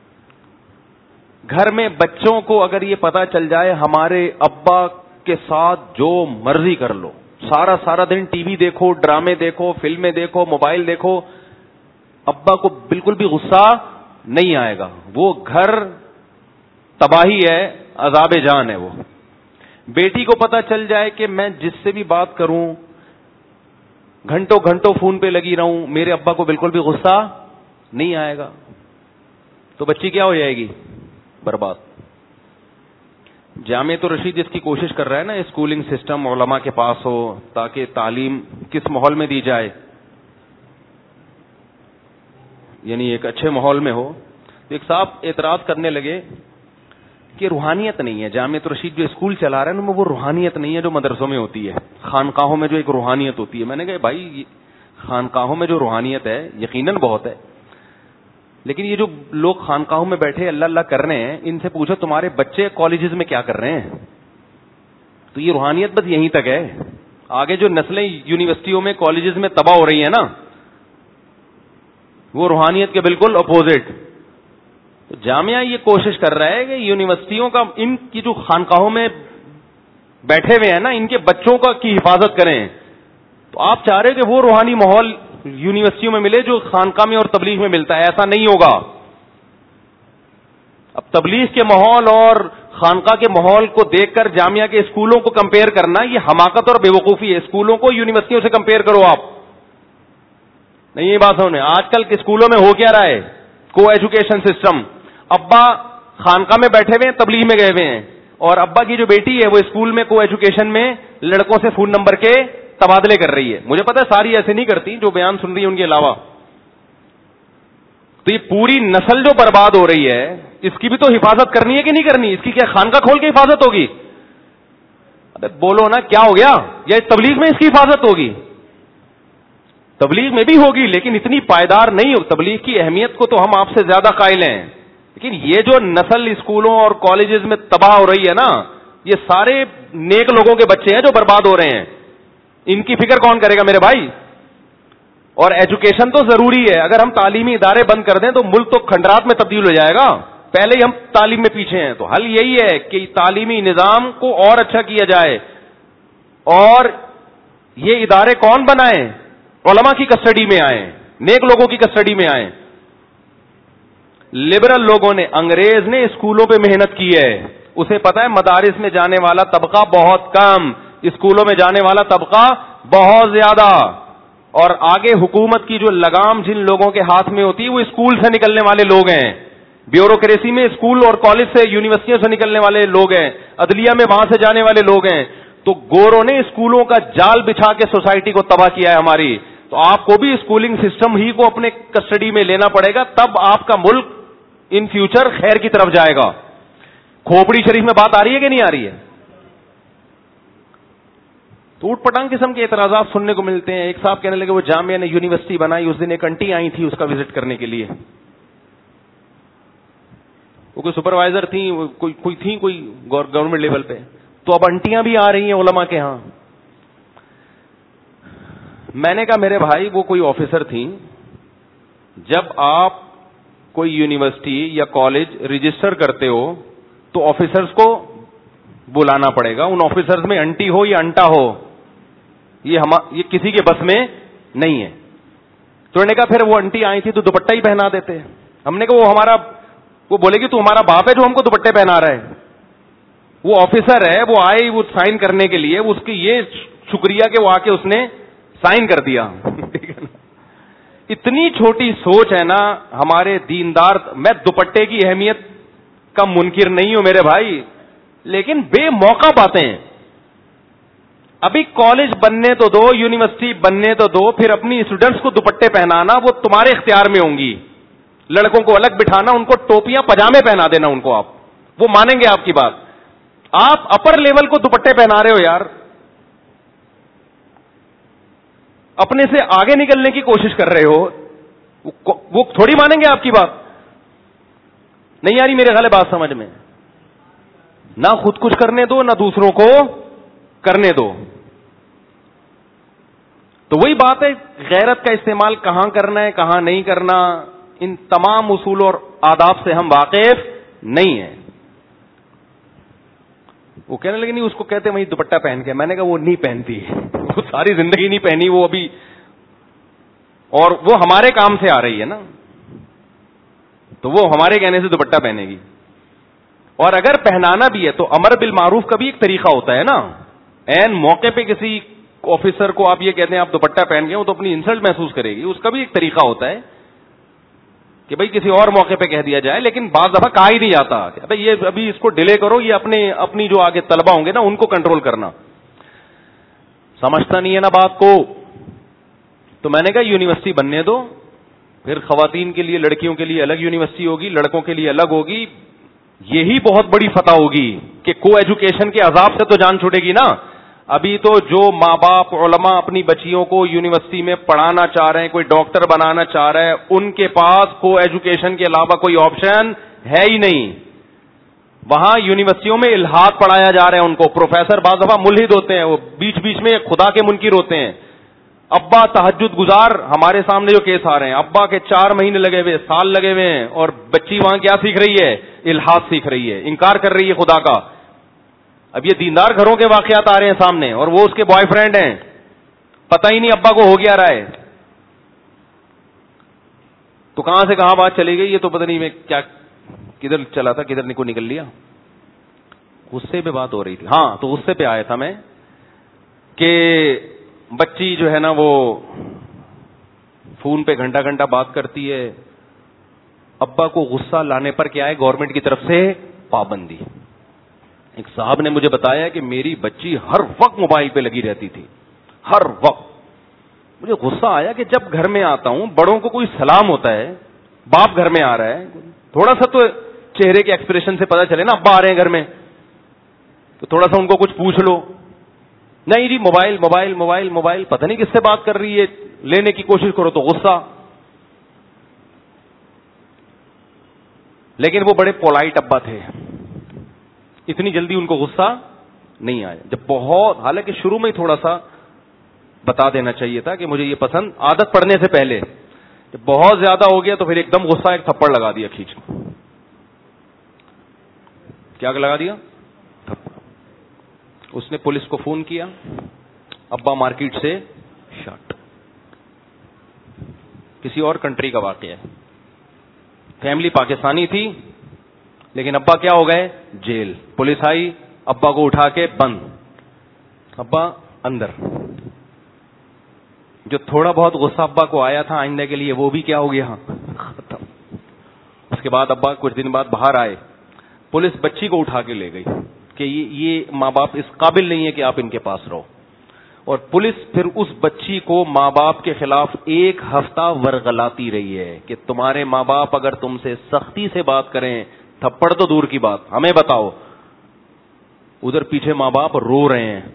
گھر میں بچوں کو اگر یہ پتا چل جائے ہمارے ابا کے ساتھ جو مرضی کر لو, سارا دن ٹی وی دیکھو, ڈرامے دیکھو, فلمیں دیکھو, موبائل دیکھو, ابا کو بالکل بھی غصہ نہیں آئے گا. وہ گھر تباہی ہے, عذاب جان ہے وہ. بیٹی کو پتا چل جائے کہ میں جس سے بھی بات کروں گھنٹوں فون پہ لگی رہوں, میرے ابا کو بالکل بھی غصہ نہیں آئے گا, تو بچی کیا ہو جائے گی, برباد. جامعۃ الرشید اس کی کوشش کر رہا ہے نا, اسکولنگ سسٹم علماء کے پاس ہو تاکہ تعلیم کس ماحول میں دی جائے, یعنی ایک اچھے ماحول میں ہو. ایک صاحب اعتراض کرنے لگے کہ روحانیت نہیں ہے, جامعۃ الرشید جو اسکول چلا رہا ہے نا وہ روحانیت نہیں ہے جو مدرسوں میں ہوتی ہے, خانقاہوں میں جو ایک روحانیت ہوتی ہے. میں نے کہا بھائی خانقاہوں میں جو روحانیت ہے یقیناً بہت ہے, لیکن یہ جو لوگ خانقاہوں میں بیٹھے اللہ کر رہے ہیں, ان سے پوچھو تمہارے بچے کالجز میں کیا کر رہے ہیں, تو یہ روحانیت بس یہیں تک ہے. آگے جو نسلیں یونیورسٹیوں میں کالجز میں تباہ ہو رہی ہیں نا, وہ روحانیت کے بالکل اپوزٹ. تو جامعہ یہ کوشش کر رہا ہے کہ یونیورسٹیوں کا, ان کی جو خانقاہوں میں بیٹھے ہوئے ہیں نا, ان کے بچوں کا کی حفاظت کریں. تو آپ چاہ رہے ہیں کہ وہ روحانی ماحول یونیورسٹیوں میں ملے جو خانقاہ میں اور تبلیغ میں ملتا ہے, ایسا نہیں ہوگا. اب تبلیغ کے ماحول اور خانقاہ کے ماحول کو دیکھ کر جامعہ کے اسکولوں کو کمپیئر کرنا یہ حماقت اور بے وقوفی ہے. اسکولوں کو یونیورسٹیوں سے کمپیئر کرو آپ. نہیں یہ بات سمجھیں, آج کل کے اسکولوں میں ہو کیا رہا ہے, کو ایجوکیشن سسٹم. ابا خانقاہ میں بیٹھے ہوئے ہیں, تبلیغ میں گئے ہوئے ہیں, اور ابا کی جو بیٹی ہے وہ اسکول میں کو ایجوکیشن میں لڑکوں سے فون نمبر کے تبادلے کر رہی ہے. مجھے پتا ہے ساری ایسے نہیں کرتی, جو بیان سن رہی ہے ان کے علاوہ. تو یہ پوری نسل جو برباد ہو رہی ہے اس کی بھی تو حفاظت کرنی ہے کہ نہیں کرنی, اس کی کیا خانقاہ کھول کے حفاظت ہوگی؟ ابے بولو نا کیا ہو گیا, یا تبلیغ میں اس کی حفاظت ہوگی؟ تبلیغ میں بھی ہوگی لیکن اتنی پائیدار نہیں ہو. تبلیغ کی اہمیت کو تو ہم آپ سے زیادہ قائل ہیں, لیکن یہ جو نسل اسکولوں اور کالجز میں تباہ ہو رہی ہے نا, یہ سارے نیک لوگوں کے بچے ہیں جو برباد ہو رہے ہیں. ان کی فکر کون کرے گا میرے بھائی؟ اور ایجوکیشن تو ضروری ہے. اگر ہم تعلیمی ادارے بند کر دیں تو ملک تو کھنڈرات میں تبدیل ہو جائے گا. پہلے ہی ہم تعلیم میں پیچھے ہیں, تو حل یہی ہے کہ تعلیمی نظام کو اور اچھا کیا جائے. اور یہ ادارے کون بنائیں؟ علماء کی کسٹڈی میں آئے, نیک لوگوں کی کسٹڈی میں آئے. لبرل لوگوں نے, انگریز نے اسکولوں پہ محنت کی ہے. اسے پتا ہے مدارس میں جانے والا طبقہ بہت کم, اسکولوں میں جانے والا طبقہ بہت زیادہ, اور آگے حکومت کی جو لگام جن لوگوں کے ہاتھ میں ہوتی ہے وہ اسکول سے نکلنے والے لوگ ہیں. بیوروکریسی میں اسکول اور کالج سے, یونیورسٹیوں سے نکلنے والے لوگ ہیں, عدلیہ میں وہاں سے جانے والے لوگ ہیں. تو گوروں نے اسکولوں کا جال بچھا کے سوسائٹی کو تباہ کیا ہے ہماری. تو آپ کو بھی اسکولنگ سسٹم ہی کو اپنے کسٹڈی میں لینا پڑے گا, تب آپ کا ملک ان فیوچر خیر کی طرف جائے گا. کھوپڑی شریف میں بات آ رہی ہے کہ نہیں آ رہی ہے؟ تو اوٹ پٹانگ قسم کے اعتراضات سننے کو ملتے ہیں. ایک صاحب کہنے لگے وہ جامعہ نے یونیورسٹی بنائی, اس دن ایک انٹی آئی تھی اس کا وزٹ کرنے کے لیے. وہ کوئی سپروائزر تھی, کوئی تھی کوئی گورنمنٹ لیول پہ. تو اب انٹیاں بھی آ رہی ہیں علماء کے ہاں. میں نے کہا میرے بھائی وہ کوئی آفیسر تھیں, جب آپ کوئی یونیورسٹی یا کالج رجسٹر کرتے ہو تو آفیسرز کو بلانا پڑے گا. ان آفیسرز میں انٹی ہو یا انٹا ہو, یہ کسی کے بس میں نہیں ہے. تو انہوں نے کہا پھر وہ انٹی آئی تھی تو دوپٹہ ہی پہنا دیتے. ہم نے کہا وہ بولے گی تو ہمارا باپ ہے جو ہم کو دوپٹے پہنا رہا ہے. وہ آفیسر ہے, وہ آئے وہ سائن کرنے کے لیے, اس کی یہ شکریہ کہ وہ آ کے اس نے سائن کر دیا. اتنی چھوٹی سوچ ہے نا ہمارے دیندار. میں دوپٹے کی اہمیت کا منکر نہیں ہوں میرے بھائی, لیکن بے موقع باتیں. ابھی کالج بننے تو دو, یونیورسٹی بننے تو دو, پھر اپنی اسٹوڈنٹس کو دوپٹے پہنانا وہ تمہارے اختیار میں ہوں گی. لڑکوں کو الگ بٹھانا, ان کو ٹوپیاں پجامے پہنا دینا ان کو, آپ وہ مانیں گے آپ کی بات. آپ اپر لیول کو دوپٹے پہنا رہے ہو یار, اپنے سے آگے نکلنے کی کوشش کر رہے ہو, وہ تھوڑی مانیں گے آپ کی بات. نہیں آ رہی میرے خیال بات سمجھ میں؟ نہ خود کچھ کرنے دو نہ دوسروں کو کرنے دو. تو وہی بات ہے, غیرت کا استعمال کہاں کرنا ہے کہاں نہیں کرنا, ان تمام اصول اور آداب سے ہم واقف نہیں ہیں. وہ کہنے لگے نہیں اس کو کہتے وہی دوپٹہ پہن کے. میں نے کہا وہ نہیں پہنتی, وہ ساری زندگی نہیں پہنی وہ ابھی, اور وہ ہمارے کام سے آ رہی ہے نا, تو وہ ہمارے کہنے سے دوپٹہ پہنے گی. اور اگر پہنانا بھی ہے تو امر بالمعروف کا بھی ایک طریقہ ہوتا ہے نا. این موقع پہ کسی آفیسر کو آپ یہ کہتے ہیں آپ دوپٹہ پہن گئے, وہ تو اپنی انسلٹ محسوس کرے گی. اس کا بھی ایک طریقہ ہوتا ہے کہ بھئی کسی اور موقع پہ کہہ دیا جائے, لیکن بعض دفعہ کہا ہی نہیں جاتا کہ یہ ابھی اس کو ڈیلے کرو, یہ اپنی جو آگے طلبہ ہوں گے نا ان کو کنٹرول کرنا. سمجھتا نہیں ہے نا بات کو. تو میں نے کہا یونیورسٹی بننے دو, پھر خواتین کے لیے لڑکیوں کے لیے الگ یونیورسٹی ہوگی, لڑکوں کے لیے الگ ہوگی. یہی بہت بڑی فتح ہوگی کہ کو ایجوکیشن کے عذاب سے تو جان چھوٹے گی نا. ابھی تو جو ماں باپ علماء اپنی بچیوں کو یونیورسٹی میں پڑھانا چاہ رہے ہیں, کوئی ڈاکٹر بنانا چاہ رہا ہے, ان کے پاس کو ایجوکیشن کے علاوہ کوئی آپشن ہے ہی نہیں. وہاں یونیورسٹیوں میں الہاد پڑھایا جا رہا ہے ان کو. پروفیسر بعض دفعہ ملحد ہوتے ہیں, وہ بیچ بیچ میں خدا کے منکر ہوتے ہیں. ابا تہجد گزار, ہمارے سامنے جو کیس آ رہے ہیں, ابا کے 4 مہینے لگے ہوئے, سال لگے ہوئے ہیں, اور بچی وہاں کیا سیکھ رہی ہے؟ الہاد سیکھ رہی ہے, انکار کر رہی ہے خدا کا. اب یہ دیندار گھروں کے واقعات آ رہے ہیں سامنے, اور وہ اس کے بوائے فرینڈ ہیں, پتہ ہی نہیں ابا کو ہو گیا رہا ہے. تو کہاں سے کہاں بات چلی گئی یہ تو پتہ نہیں, میں کیا کدھر چلا تھا, کدھر کو نکل لیا. غصے پہ بات ہو رہی تھی. ہاں تو غصے پہ آیا تھا میں کہ بچی جو ہے نا وہ فون پہ گھنٹہ گھنٹہ بات کرتی ہے, ابا کو غصہ لانے پر کیا ہے گورنمنٹ کی طرف سے پابندی. ایک صاحب نے مجھے بتایا کہ میری بچی ہر وقت موبائل پہ لگی رہتی تھی, ہر وقت. مجھے غصہ آیا کہ جب گھر میں آتا ہوں, بڑوں کو کوئی سلام ہوتا ہے, باپ گھر میں آ رہا ہے, تھوڑا سا تو چہرے کے ایکسپریشن سے پتا چلے نا ابا آ رہے ہیں گھر میں, تو تھوڑا سا ان کو کچھ پوچھ لو. نہیں جی موبائل موبائل موبائل موبائل, پتہ نہیں کس سے بات کر رہی ہے, لینے کی کوشش کرو تو غصہ. لیکن وہ بڑے پولائٹ ابا تھے, اتنی جلدی ان کو غصہ نہیں آیا. جب بہت, حالانکہ شروع میں ہی تھوڑا سا بتا دینا چاہیے تھا کہ مجھے یہ پسند, عادت پڑنے سے پہلے. جب بہت زیادہ ہو گیا تو پھر ایک دم غصہ, ایک تھپڑ لگا دیا کھینچ کو. کیا لگا دیا؟ تھپڑ. اس نے پولیس کو فون کیا, ابا مارکیٹ سے شاٹ. کسی اور کنٹری کا واقعہ ہے. فیملی پاکستانی تھی لیکن ابا کیا ہو گئے؟ جیل. پولیس آئی, ابا کو اٹھا کے بند, ابا اندر. جو تھوڑا بہت غصہ ابا کو آیا تھا آئندہ کے لیے وہ بھی کیا ہو گیا؟ ختم. اس کے بعد ابا کچھ دن بعد باہر آئے, پولیس بچی کو اٹھا کے لے گئی کہ یہ ماں باپ اس قابل نہیں ہے کہ آپ ان کے پاس رہو. اور پولیس پھر اس بچی کو ماں باپ کے خلاف 1 ہفتہ ورغلاتی رہی ہے کہ تمہارے ماں باپ اگر تم سے سختی سے بات کریں, تھپڑ تو دور کی بات, ہمیں بتاؤ. ادھر پیچھے ماں باپ رو رہے ہیں.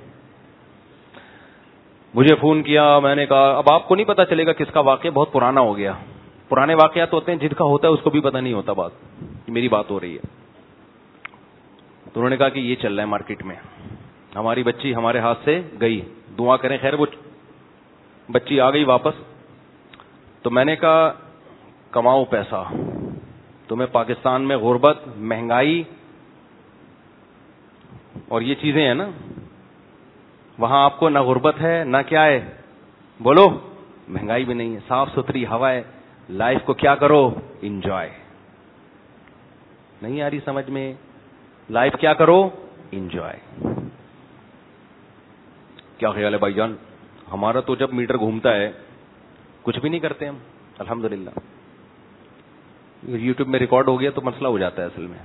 مجھے فون کیا, میں نے کہا اب آپ کو نہیں پتا چلے گا کس کا واقعہ بہت پرانا ہو گیا. پرانے واقعات ہوتے ہیں جن کا ہوتا ہے اس کو بھی پتا نہیں ہوتا بات میری بات ہو رہی ہے. تو انہوں نے کہا کہ یہ چل رہا ہے مارکیٹ میں, ہماری بچی ہمارے ہاتھ سے گئی, دعا کریں. خیر وہ بچی آ گئی واپس. تو میں نے کہا کماؤ پیسہ, تمہیں پاکستان میں غربت, مہنگائی اور یہ چیزیں ہیں نا, وہاں آپ کو نہ غربت ہے نہ کیا ہے, بولو, مہنگائی بھی نہیں ہے, صاف ستھری ہوا ہے. لائف کو کیا کرو؟ انجوائے. نہیں آ رہی سمجھ میں؟ لائف کیا کرو؟ انجوائے. کیا خیال ہے بھائی جان؟ ہمارا تو جب میٹر گھومتا ہے کچھ بھی نہیں کرتے ہم, الحمدللہ. یوٹیوب میں ریکارڈ ہو گیا تو مسئلہ ہو جاتا ہے اصل میں.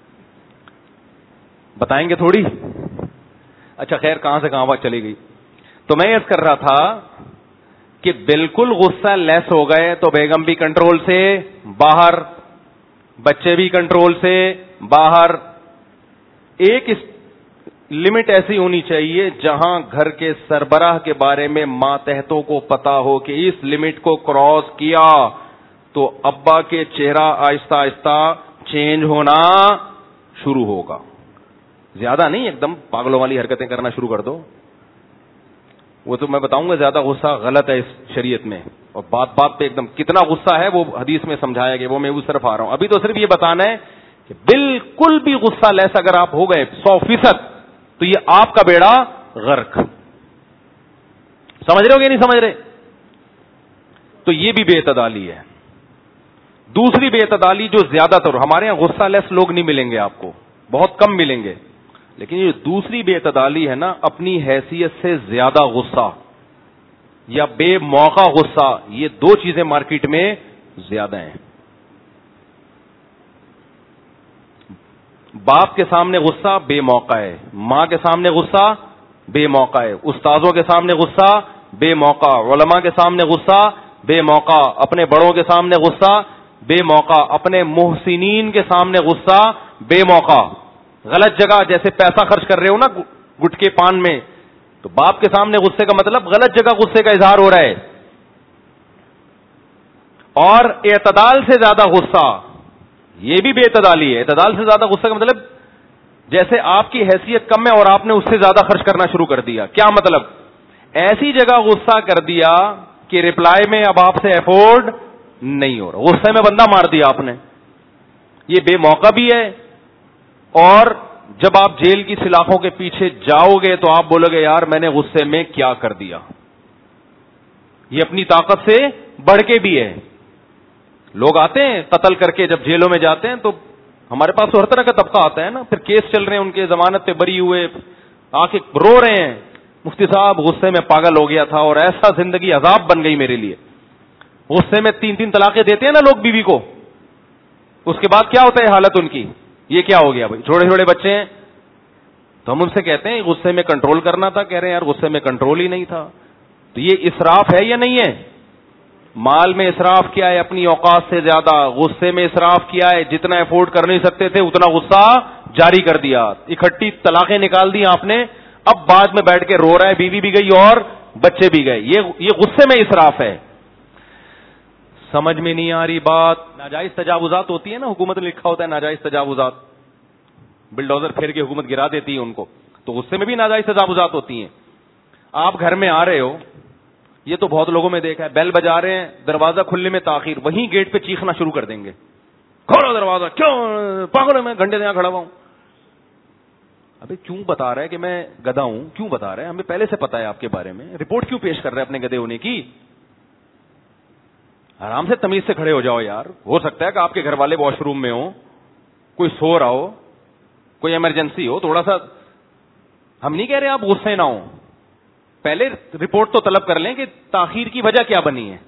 بتائیں گے تھوڑی. اچھا خیر, کہاں سے کہاں بات چلی گئی. تو میں عرض کر رہا تھا کہ بالکل غصہ لیس ہو گئے تو بیگم بھی کنٹرول سے باہر, بچے بھی کنٹرول سے باہر. ایک لمٹ ایسی ہونی چاہیے جہاں گھر کے سربراہ کے بارے میں ماتحتوں کو پتا ہو کہ اس لمٹ کو کراس کیا تو ابا کے چہرہ آہستہ آہستہ چینج ہونا شروع ہوگا. زیادہ نہیں ایک دم پاگلوں والی حرکتیں کرنا شروع کر دو. وہ تو میں بتاؤں گا زیادہ غصہ غلط ہے اس شریعت میں, اور بات بات پہ ایک دم کتنا غصہ ہے وہ حدیث میں سمجھایا گیا, وہ میں اس طرف آ رہا ہوں. ابھی تو صرف یہ بتانا ہے کہ بالکل بھی غصہ لیس اگر آپ ہو گئے 100% تو یہ آپ کا بیڑا غرق. سمجھ رہے ہو کہ نہیں سمجھ رہے؟ تو یہ بھی بے اعتدالی ہے. دوسری بے اعتدالی جو زیادہ تر ہمارے یہاں غصہ لیس لوگ نہیں ملیں گے آپ کو, بہت کم ملیں گے, لیکن یہ دوسری بے اعتدالی ہے نا, اپنی حیثیت سے زیادہ غصہ یا بے موقع غصہ, یہ 2 چیزیں مارکیٹ میں زیادہ ہیں. باپ کے سامنے غصہ بے موقع ہے, ماں کے سامنے غصہ بے موقع ہے, استاذوں کے سامنے غصہ بے موقع, علماء کے سامنے غصہ بے موقع, اپنے بڑوں کے سامنے غصہ بے موقع, اپنے محسنین کے سامنے غصہ بے موقع. غلط جگہ جیسے پیسہ خرچ کر رہے ہو نا گٹکے پان میں, تو باپ کے سامنے غصے کا مطلب غلط جگہ غصے کا اظہار ہو رہا ہے. اور اعتدال سے زیادہ غصہ یہ بھی بے اعتدالی ہے. اعتدال سے زیادہ غصہ کا مطلب جیسے آپ کی حیثیت کم ہے اور آپ نے اس سے زیادہ خرچ کرنا شروع کر دیا. کیا مطلب؟ ایسی جگہ غصہ کر دیا کہ ریپلائی میں اب آپ سے افورڈ نہیں ہو رہا, غصے میں بندہ مار دیا آپ نے. یہ بے موقع بھی ہے, اور جب آپ جیل کی سلاخوں کے پیچھے جاؤ گے تو آپ بولو گے یار میں نے غصے میں کیا کر دیا. یہ اپنی طاقت سے بڑھ کے بھی ہے. لوگ آتے ہیں قتل کر کے جب جیلوں میں جاتے ہیں تو ہمارے پاس تو ہر طرح کا طبقہ آتا ہے نا, پھر کیس چل رہے ہیں ان کے, ضمانت پہ بری ہوئے, آ کے رو رہے ہیں مفتی صاحب غصے میں پاگل ہو گیا تھا اور ایسا زندگی عذاب بن گئی میرے لیے. غصے میں 3 طلاقیں دیتے ہیں نا لوگ بیوی کو, اس کے بعد کیا ہوتا ہے حالت ان کی, یہ کیا ہو گیا بھائی, چھوٹے چھوٹے بچے ہیں. تو ہم ان سے کہتے ہیں غصے میں کنٹرول کرنا تھا, کہہ رہے ہیں یار غصے میں کنٹرول ہی نہیں تھا. تو یہ اسراف ہے یا نہیں ہے؟ مال میں اسراف کیا ہے اپنی اوقات سے زیادہ, غصے میں اسراف کیا ہے جتنا افورڈ کر نہیں سکتے تھے اتنا غصہ جاری کر دیا, اکٹھی طلاقیں نکال دی آپ نے, اب بعد میں بیٹھ کے رو رہا ہے بیوی بھی گئی اور بچے بھی گئے. یہ غصے میں اسراف ہے. سمجھ میں نہیں آ رہی بات؟ ناجائز تجاوزات ہوتی ہے نا, حکومت نے لکھا ہوتا ہے ناجائز تجاوزات, بلڈوزر پھیر کے حکومت گرا دیتی ہے ان کو, تو غصے میں بھی ناجائز تجاوزات ہوتی ہیں. آپ گھر میں آ رہے ہو, یہ تو بہت لوگوں میں دیکھا ہے, بیل بجا رہے ہیں, دروازہ کھلنے میں تاخیر, وہیں گیٹ پہ چیخنا شروع کر دیں گے, کھولو دروازہ, کیوں پاگل میں گھنٹے سے یہاں کھڑا ہوا ہوں. ابھی کیوں بتا رہا ہے کہ میں گدھا ہوں, کیوں بتا رہا ہے, ہمیں پہلے سے پتا ہے آپ کے بارے میں, رپورٹ کیوں پیش کر رہا ہے اپنے گدھے ہونے کی. آرام سے تمیز سے کھڑے ہو جاؤ یار. ہو سکتا ہے کہ آپ کے گھر والے واش روم میں ہو, کوئی سو رہا ہو, کوئی ایمرجنسی ہو, تھوڑا سا, ہم نہیں کہہ رہے آپ غصے نہ ہو, پہلے رپورٹ تو طلب کر لیں کہ تاخیر کی وجہ کیا بنی ہے.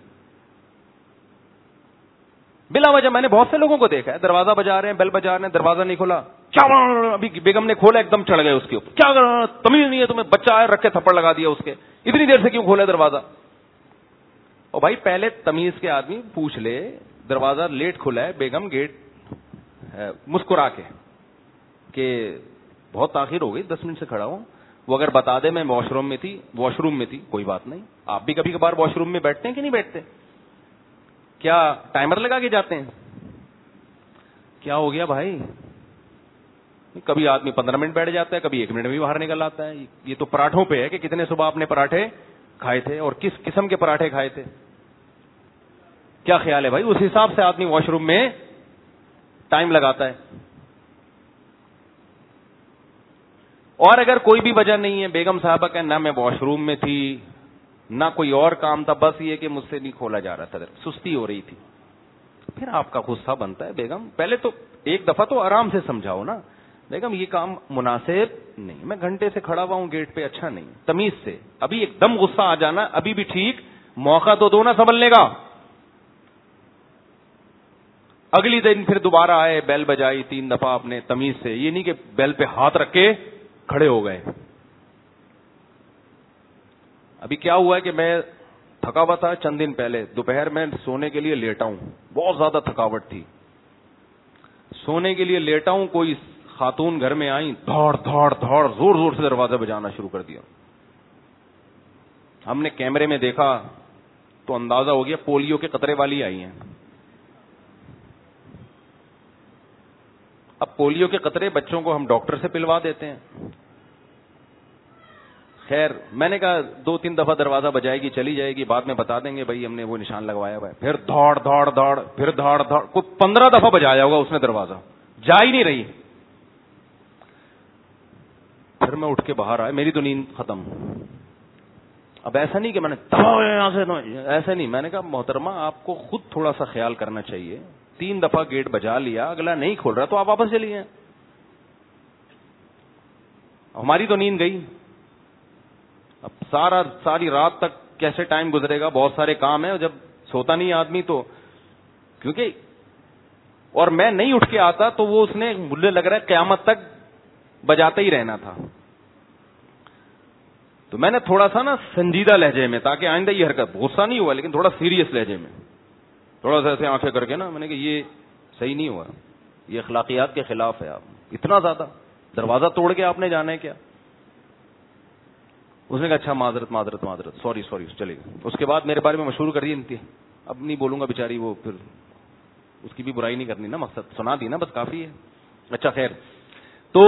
بلا وجہ میں نے بہت سے لوگوں کو دیکھا ہے, دروازہ بجا رہے ہیں, بیل بجا رہے ہیں, دروازہ نہیں کھولا, کیا ابھی بیگم نے کھولا, ایک دم چڑھ گئے اس کے اوپر, کیا تمیز نہیں ہے تمہیں, بچہ آیا رکھ کے تھپڑ لگا دیا اس کے, اتنی دیر سے کیوں کھولا دروازہ. اور بھائی پہلے تمیز کے آدمی پوچھ لے, دروازہ لیٹ کھلا ہے, بیگم گیٹ مسکرا کے کہ بہت تاخیر ہو گئی, 10 منٹ سے کھڑا ہوں, وہ اگر بتا دے میں واش روم میں تھی, کوئی بات نہیں. آپ بھی کبھی کبھار واش روم میں بیٹھتے ہیں کہ نہیں بیٹھتے؟ کیا ٹائمر لگا کے جاتے ہیں؟ کیا ہو گیا بھائی؟ کبھی آدمی 15 منٹ بیٹھ جاتا ہے, کبھی 1 منٹ میں بھی باہر نکل آتا ہے. یہ تو پراٹھوں پہ ہے کہ کتنے صبح آپ نے پراٹھے کھائے تھے اور کس قسم کے پراٹھے کھائے تھے. کیا خیال ہے بھائی؟ اس حساب سے آدمی واش روم میں ٹائم لگاتا ہے. اور اگر کوئی بھی وجہ نہیں ہے, بیگم صاحبہ کہ نہ میں واش روم میں تھی, نہ کوئی اور کام تھا, بس یہ کہ مجھ سے نہیں کھولا جا رہا تھا, سستی ہو رہی تھی, پھر آپ کا غصہ بنتا ہے. بیگم پہلے تو ایک دفعہ تو آرام سے سمجھاؤ نا, بیگم یہ کام مناسب نہیں, میں گھنٹے سے کھڑا ہوا ہوں گیٹ پہ, اچھا نہیں, تمیز سے. ابھی ایک دم غصہ آ جانا ابھی بھی ٹھیک, موقع تو دو نا سنبھلنے کا. اگلی دن پھر دوبارہ آئے, بیل بجائی 3 دفعہ آپ نے تمیز سے, یہ نہیں کہ بیل پہ ہاتھ رکھ کے کھڑے ہو گئے. ابھی کیا ہوا ہے کہ میں تھکا ہوا تھا چند دن پہلے, دوپہر میں سونے کے لیے لیٹا ہوں, بہت زیادہ تھکاوٹ تھی, سونے کے لیے لیٹا ہوں, کوئی خاتون گھر میں آئی, دھاڑ دھاڑ دھاڑ زور زور سے دروازہ بجانا شروع کر دیا. ہم نے کیمرے میں دیکھا تو اندازہ ہو گیا پولیو کے قطرے والی آئی ہیں. اب پولیو کے قطرے بچوں کو ہم ڈاکٹر سے پلوا دیتے ہیں. خیر میں نے کہا 2-3 دفعہ دروازہ بجائے گی, چلی جائے گی, بعد میں بتا دیں گے بھائی ہم نے وہ نشان لگوایا ہوا ہے. پھر دھاڑ دھاڑ دھاڑ, پھر دھاڑ دھاڑ, کوئی 15 دفعہ بجایا ہوگا اس نے دروازہ, جا ہی نہیں رہی. پھر میں اٹھ کے باہر آیا, میری تو نیند ختم. اب ایسا نہیں کہ میں نے ایسا نہیں, میں نے کہا محترمہ آپ کو خود تھوڑا سا خیال کرنا چاہیے, 3 دفعہ گیٹ بجا لیا, اگلا نہیں کھول رہا تو آپ واپس چلیے. ہماری تو نیند گئی. اب ساری رات تک کیسے ٹائم گزرے گا, بہت سارے کام ہیں, جب سوتا نہیں آدمی تو, کیونکہ اور میں نہیں اٹھ کے آتا تو وہ اس نے مجھے لگ رہا ہے قیامت تک بجاتا ہی رہنا تھا. تو میں نے تھوڑا سا نا سنجیدہ لہجے میں, تاکہ آئندہ یہ حرکت, غصہ نہیں ہوا لیکن تھوڑا سیریس لہجے میں, تھوڑا سا ایسے آنکھیں کر کے نا, میں نے کہا یہ صحیح نہیں ہوا, یہ اخلاقیات کے خلاف ہے. آپ اتنا زیادہ دروازہ توڑ کے آپ نے جانا ہے کیا؟ اس نے کہا اچھا معذرت, سوری چلے گا. اس کے بعد میرے بارے میں مشہور کر دی, اب نہیں بولوں گا بیچاری, وہ پھر اس کی بھی برائی نہیں کرنی نا, مقصد سنا دی نا, بس کافی ہے. اچھا خیر, تو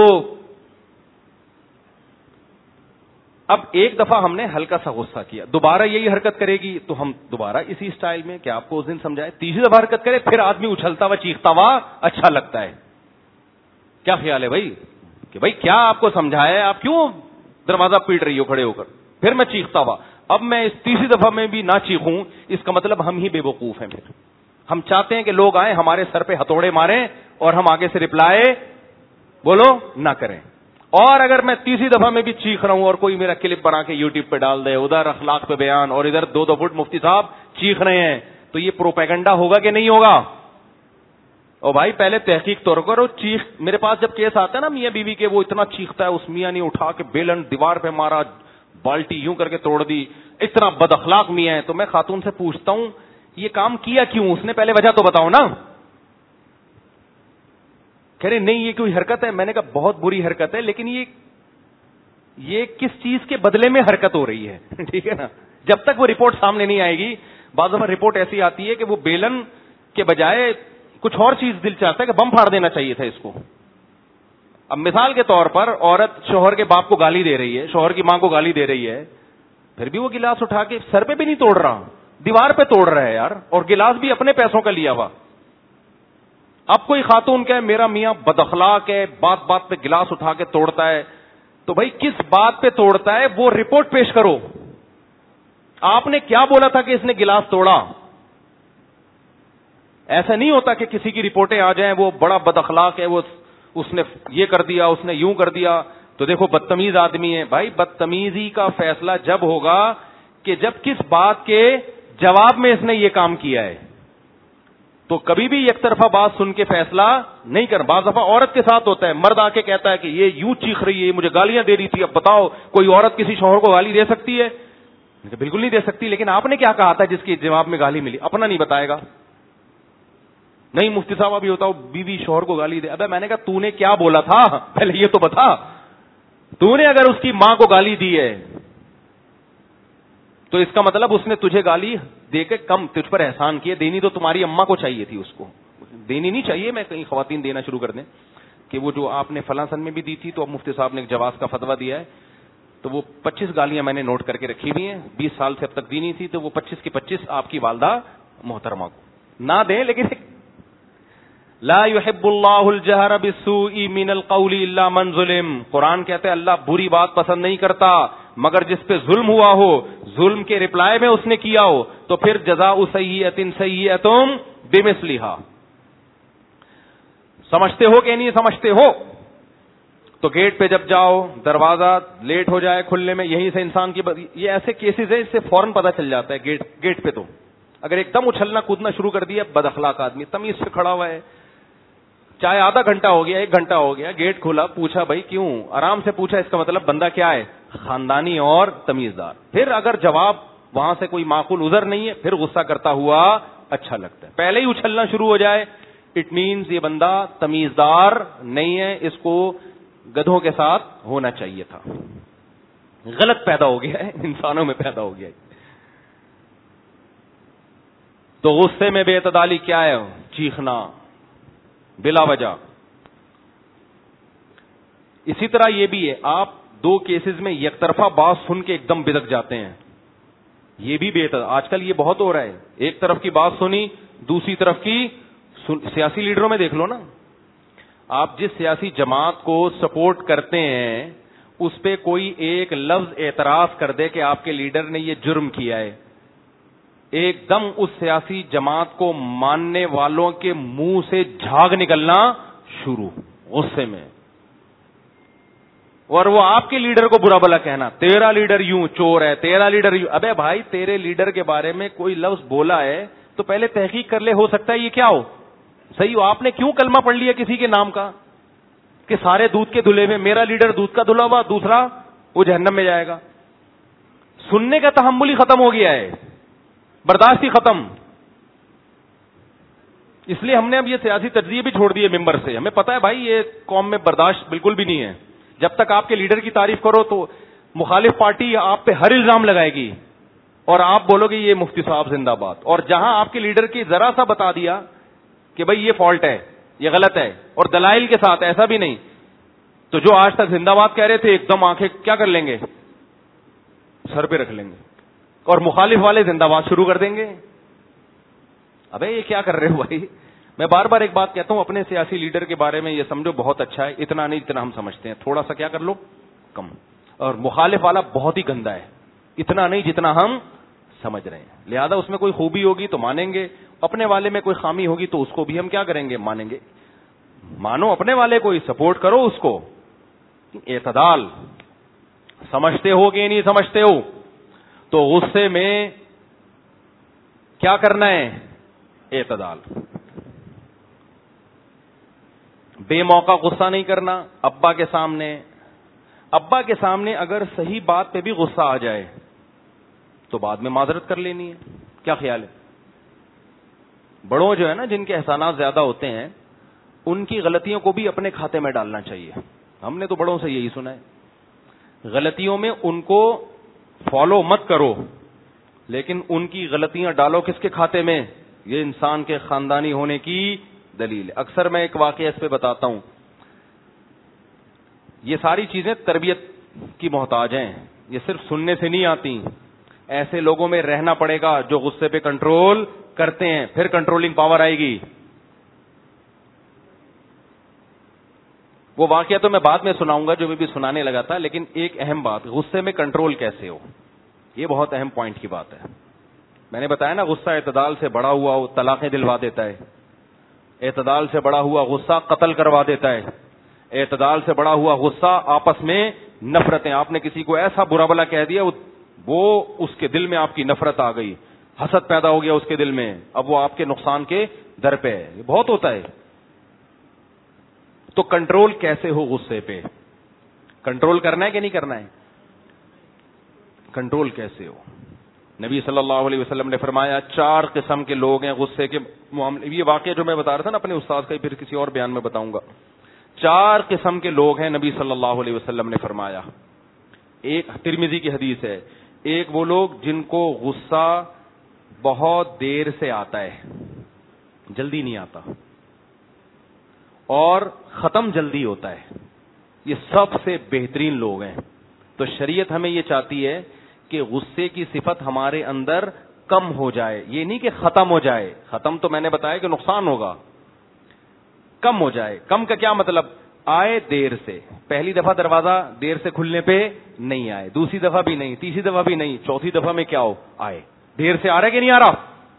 اب ایک دفعہ ہم نے ہلکا سا غصہ کیا, دوبارہ یہی حرکت کرے گی تو ہم دوبارہ اسی سٹائل میں, کہ آپ کو اس دن سمجھائے, تیسری دفعہ حرکت کرے پھر آدمی اچھلتا ہوا چیختا ہوا اچھا لگتا ہے. کیا خیال ہے بھائی کہ بھائی کیا آپ کو سمجھایا, آپ کیوں دروازہ پیٹ رہی ہو کھڑے ہو کر؟ پھر میں چیختا ہوا. اب میں اس تیسری دفعہ میں بھی نہ چیخوں, اس کا مطلب ہم ہی بے وقوف ہیں. پھر ہم چاہتے ہیں کہ لوگ آئیں ہمارے سر پہ ہتھوڑے ماریں اور ہم آگے سے رپلائی بولو نہ کریں. اور اگر میں تیسری دفعہ میں بھی چیخ رہا ہوں اور کوئی میرا کلپ بنا کے یوٹیوب پہ ڈال دے, ادھر اخلاق پہ بیان اور ادھر 2 فٹ مفتی صاحب چیخ رہے ہیں, تو یہ پروپیگنڈا ہوگا کہ نہیں ہوگا؟ اور بھائی پہلے تحقیق طور پر چیخ, میرے پاس جب کیس آتا ہے نا میاں بیوی کے, وہ اتنا چیختا ہے, اس میاں نے اٹھا کے بیلن دیوار پہ مارا, بالٹی یوں کر کے توڑ دی, اتنا بد اخلاق میاں ہے. تو میں خاتون سے پوچھتا ہوں یہ کام کیا کیوں, اس نے پہلے وجہ تو بتاؤ نا. کہہ رہے نہیں یہ کوئی حرکت ہے. میں نے کہا بہت بری حرکت ہے, لیکن یہ کس چیز کے بدلے میں حرکت ہو رہی ہے؟ ٹھیک ہے نا, جب تک وہ رپورٹ سامنے نہیں آئے گی. بعض دفعہ رپورٹ ایسی آتی ہے کہ وہ بیلن کے بجائے کچھ اور چیز دل چاہتا ہے کہ بم پھاڑ دینا چاہیے تھا اس کو. اب مثال کے طور پر عورت شوہر کے باپ کو گالی دے رہی ہے, شوہر کی ماں کو گالی دے رہی ہے, پھر بھی وہ گلاس اٹھا کے سر پہ بھی نہیں توڑ رہا, دیوار پہ توڑ رہا ہے یار, اور گلاس بھی اپنے پیسوں کا لیا ہوا. اب کوئی خاتون کہ میرا میاں بد اخلاق ہے, بات بات پہ گلاس اٹھا کے توڑتا ہے, تو بھائی کس بات پہ توڑتا ہے وہ رپورٹ پیش کرو. آپ نے کیا بولا تھا کہ اس نے گلاس توڑا؟ ایسا نہیں ہوتا کہ کسی کی رپورٹیں آ جائیں وہ بڑا بد اخلاق ہے, وہ اس نے یہ کر دیا, اس نے یوں کر دیا, تو دیکھو بدتمیز آدمی ہے. بھائی بدتمیزی کا فیصلہ جب ہوگا کہ جب کس بات کے جواب میں اس نے یہ کام کیا ہے. تو کبھی بھی یک طرفہ بات سن کے فیصلہ نہیں کر. بعض دفعہ عورت کے ساتھ ہوتا ہے, مرد آ کے کہتا ہے کہ یہ یوں چیخ رہی ہے, مجھے گالیاں دے رہی تھی, اب بتاؤ کوئی عورت کسی شوہر کو گالی دے سکتی ہے؟ بالکل نہیں دے سکتی. لیکن آپ نے کیا کہا تھا جس کے جواب میں گالی ملی؟ اپنا نہیں بتائے گا. نہیں مفتی صاحب ابھی ہوتا بیوی شوہر کو گالی دے. ابے میں نے کہا تو نے کیا بولا تھا پہلے یہ تو بتا. تو نے اگر اس کی ماں کو گالی دی ہے تو اس کا مطلب اس نے تجھے گالی دے کے کم تجھ پر احسان کیے. دینی تو تمہاری اماں کو چاہیے تھی, اس کو دینی نہیں چاہیے. میں کہیں خواتین دینا شروع کر دیں کہ وہ جو آپ نے فلاں سن میں بھی دی تھی تو اب مفتی صاحب نے ایک جواز کا فتویٰ دیا ہے, تو وہ 25 گالیاں میں نے نوٹ کر کے رکھی ہوئی ہیں, 20 سال سے اب تک دی نہیں تھی, تو وہ 25 کی 25 آپ کی والدہ محترمہ کو نہ دیں. لیکن لا يحب اللہ الجہر بالسوء من القول الا من ظلم. قرآن کہتے ہیں اللہ بری بات پسند نہیں کرتا مگر جس پہ ظلم ہوا ہو, ظلم کے رپلائی میں اس نے کیا ہو, تو پھر جزاء سیئۃ سیئۃ بمثلھا. سمجھتے ہو کہ نہیں سمجھتے ہو؟ تو گیٹ پہ جب جاؤ دروازہ لیٹ ہو جائے کھلنے میں, یہیں سے انسان کی یہ ایسے کیسز ہیں اس سے فوراً پتہ چل جاتا ہے. گیٹ پہ تو اگر ایک دم اچھلنا کودنا شروع کر دیا, بد اخلاق آدمی تمیز سے کھڑا ہوا ہے, چاہے آدھا گھنٹہ ہو گیا 1 گھنٹہ ہو گیا, گیٹ کھولا, پوچھا بھائی کیوں, آرام سے پوچھا, اس کا مطلب بندہ کیا ہے, خاندانی اور تمیزدار. پھر اگر جواب وہاں سے کوئی معقول عذر نہیں ہے پھر غصہ کرتا ہوا اچھا لگتا ہے. پہلے ہی اچھلنا شروع ہو جائے اٹ مینز یہ بندہ تمیزدار نہیں ہے, اس کو گدھوں کے ساتھ ہونا چاہیے تھا. غلط پیدا ہو گیا ہے, انسانوں میں پیدا ہو گیا ہے. تو غصے میں بے اعتدالی کیا ہے؟ چیخنا بلا وجہ. اسی طرح یہ بھی ہے, آپ 2 کیسز میں یک طرفہ بات سن کے ایک دم بدک جاتے ہیں, یہ بھی بے اعتدال. آج کل یہ بہت ہو رہا ہے, ایک طرف کی بات سنی دوسری طرف کی. سیاسی لیڈروں میں دیکھ لو نا, آپ جس سیاسی جماعت کو سپورٹ کرتے ہیں اس پہ کوئی ایک لفظ اعتراض کر دے کہ آپ کے لیڈر نے یہ جرم کیا ہے, ایک دم اس سیاسی جماعت کو ماننے والوں کے منہ سے جھاگ نکلنا شروع غصے میں, اور وہ آپ کے لیڈر کو برا بلا کہنا, تیرا لیڈر یوں چور ہے, تیرا لیڈر یوں. ابے بھائی تیرے لیڈر کے بارے میں کوئی لفظ بولا ہے تو پہلے تحقیق کر لے, ہو سکتا ہے یہ کیا ہو, صحیح ہو. آپ نے کیوں کلمہ پڑھ لیا کسی کے نام کا کہ سارے دودھ کے دھلے میں, میرا لیڈر دودھ کا دھلا ہوا, دوسرا وہ جہنم میں جائے گا. سننے کا تحمل ہی ختم ہو گیا ہے, برداشت ہی ختم. اس لیے ہم نے اب یہ سیاسی تجزیے بھی چھوڑ دیے ممبر سے. ہمیں پتا ہے بھائی یہ قوم میں برداشت بالکل بھی نہیں ہے. جب تک آپ کے لیڈر کی تعریف کرو تو مخالف پارٹی آپ پہ ہر الزام لگائے گی اور آپ بولو گے یہ مفتی صاحب زندہ باد. اور جہاں آپ کے لیڈر کی ذرا سا بتا دیا کہ بھائی یہ فالٹ ہے, یہ غلط ہے, اور دلائل کے ساتھ, ایسا بھی نہیں, تو جو آج تک زندہ باد کہہ رہے تھے ایک دم آنکھیں کیا کر لیں گے, سر پہ رکھ لیں گے, اور مخالف والے زندہ باد شروع کر دیں گے. ابے یہ کیا کر رہے ہو بھائی؟ میں بار بار ایک بات کہتا ہوں, اپنے سیاسی لیڈر کے بارے میں یہ سمجھو بہت اچھا ہے, اتنا نہیں جتنا ہم سمجھتے ہیں, تھوڑا سا کیا کر لو کم. اور مخالف والا بہت ہی گندا ہے, اتنا نہیں جتنا ہم سمجھ رہے ہیں. لہذا اس میں کوئی خوبی ہوگی تو مانیں گے, اپنے والے میں کوئی خامی ہوگی تو اس کو بھی ہم کیا کریں گے, مانیں گے. مانو اپنے والے کو, سپورٹ کرو اس کو. اعتدال سمجھتے ہو کہ نہیں سمجھتے ہو؟ تو غصے میں کیا کرنا ہے؟ اعتدال. بے موقع غصہ نہیں کرنا. ابا کے سامنے اگر صحیح بات پہ بھی غصہ آ جائے تو بعد میں معذرت کر لینی ہے. کیا خیال ہے؟ بڑوں جو ہے نا, جن کے احسانات زیادہ ہوتے ہیں, ان کی غلطیوں کو بھی اپنے کھاتے میں ڈالنا چاہیے. ہم نے تو بڑوں سے یہی سنا ہے, غلطیوں میں ان کو فالو مت کرو, لیکن ان کی غلطیاں ڈالو کس کے کھاتے میں؟ یہ انسان کے خاندانی ہونے کی دلیل ہے. اکثر میں ایک واقعہ اس پہ بتاتا ہوں. یہ ساری چیزیں تربیت کی محتاج ہیں, یہ صرف سننے سے نہیں آتی. ایسے لوگوں میں رہنا پڑے گا جو غصے پہ کنٹرول کرتے ہیں, پھر کنٹرولنگ پاور آئے گی. وہ واقعہ تو میں بعد میں سناؤں گا جو میں بھی سنانے لگا تھا, لیکن ایک اہم بات, غصے میں کنٹرول کیسے ہو, یہ بہت اہم پوائنٹ کی بات ہے. میں نے بتایا نا, غصہ اعتدال سے بڑا ہوا ہو طلاقیں دلوا دیتا ہے. اعتدال سے بڑا ہوا غصہ قتل کروا دیتا ہے. اعتدال سے بڑا ہوا غصہ آپس میں نفرتیں. آپ نے کسی کو ایسا برا بلا کہہ دیا, وہ اس کے دل میں آپ کی نفرت آ گئی, حسد پیدا ہو گیا اس کے دل میں, اب وہ آپ کے نقصان کے در پہ ہے. یہ بہت ہوتا ہے. تو کنٹرول کیسے ہو غصے پہ؟ کنٹرول کرنا ہے کہ نہیں کرنا ہے؟ کنٹرول کیسے ہو؟ نبی صلی اللہ علیہ وسلم نے فرمایا 4 قسم کے لوگ ہیں غصے کے معاملے. یہ واقعہ جو میں بتا رہا تھا نا اپنے استاد کا, پھر کسی اور بیان میں بتاؤں گا. 4 قسم کے لوگ ہیں نبی صلی اللہ علیہ وسلم نے فرمایا. ایک ترمذی کی حدیث ہے, ایک وہ لوگ جن کو غصہ بہت دیر سے آتا ہے, جلدی نہیں آتا, اور ختم جلدی ہوتا ہے. یہ سب سے بہترین لوگ ہیں. تو شریعت ہمیں یہ چاہتی ہے کہ غصے کی صفت ہمارے اندر کم ہو جائے, یہ نہیں کہ ختم ہو جائے. ختم تو میں نے بتایا کہ نقصان ہوگا, کم ہو جائے. کم کا کیا مطلب؟ آئے دیر سے, پہلی دفعہ دروازہ دیر سے کھلنے پہ نہیں آئے, دوسری دفعہ بھی نہیں, تیسری دفعہ بھی نہیں, چوتھی دفعہ میں کیا ہو آئے. دیر سے آ رہا ہے کہ نہیں آ رہا؟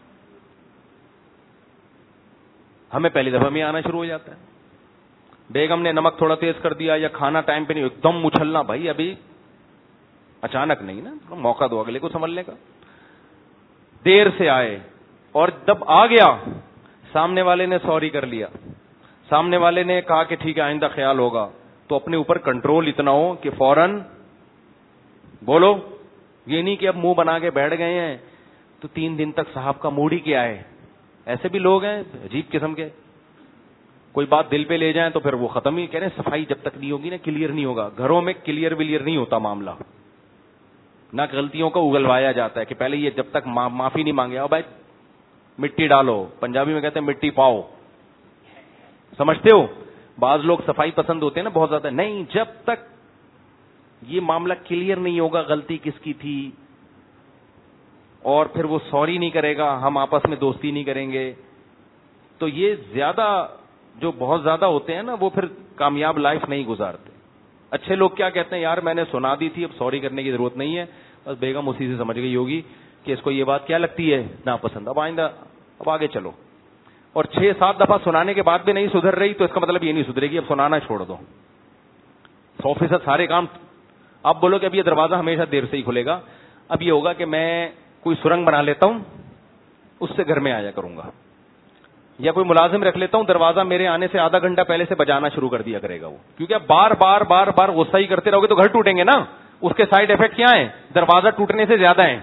ہمیں پہلی دفعہ میں آنا شروع ہو جاتا ہے. بیگم نے نمک تھوڑا تیز کر دیا یا کھانا ٹائم پہ نہیں, ایک دم اچھلنا, بھائی ابھی اچانک نہیں نا, موقع دو اگلے کو سنبھلنے کا. دیر سے آئے اور جب آ گیا سامنے والے نے سوری کر لیا, سامنے والے نے کہا کہ ٹھیک ہے آئندہ خیال ہوگا, تو اپنے اوپر کنٹرول اتنا ہو کہ فوراً بولو. یہ نہیں کہ اب منہ بنا کے بیٹھ گئے ہیں تو 3 دن تک صاحب کا موڈ ہی کیا ہے. ایسے بھی لوگ ہیں عجیب قسم کے, کوئی بات دل پہ لے جائیں تو پھر وہ ختم ہی. کہہ رہے ہیں صفائی جب تک نہیں ہوگی نا کلیئر نہیں ہوگا. گھروں میں کلیئر ولیئر نہیں ہوتا معاملہ, نہ غلطیوں کو اگلوایا جاتا ہے کہ پہلے یہ جب تک معافی نہیں مانگے, بھائی مٹی ڈالو, پنجابی میں کہتے ہیں مٹی پاؤ, سمجھتے ہو. بعض لوگ صفائی پسند ہوتے ہیں نا بہت زیادہ, نہیں جب تک یہ معاملہ کلیئر نہیں ہوگا غلطی کس کی تھی, اور پھر وہ سوری نہیں کرے گا, ہم آپس میں دوستی نہیں کریں گے. تو یہ زیادہ جو بہت زیادہ ہوتے ہیں نا وہ پھر کامیاب لائف نہیں گزارتے. اچھے لوگ کیا کہتے ہیں, یار میں نے سنا دی تھی اب سوری کرنے کی ضرورت نہیں ہے, بس بیگم اسی سے سمجھ گئی ہوگی کہ اس کو یہ بات کیا لگتی ہے ناپسند, اب آئندہ اب آگے چلو. اور 6-7 دفعہ سنانے کے بعد بھی نہیں سدھر رہی تو اس کا مطلب یہ نہیں سدھرے گی, اب سنانا چھوڑ دو. 100% سارے کام اب بولو کہ اب یہ دروازہ ہمیشہ دیر سے ہی کھلے گا, اب یہ ہوگا کہ میں کوئی سرنگ بنا لیتا ہوں اس سے گھر میں آیا کروں گا, یا کوئی ملازم رکھ لیتا ہوں دروازہ میرے آنے سے آدھا گھنٹہ پہلے سے بجانا شروع کر دیا کرے گا وہ, کیونکہ اب بار بار بار بار غصہ ہی کرتے رہو گے تو گھر ٹوٹیں گے نا. اس کے سائڈ افیکٹ کیا ہیں؟ دروازہ ٹوٹنے سے زیادہ ہیں.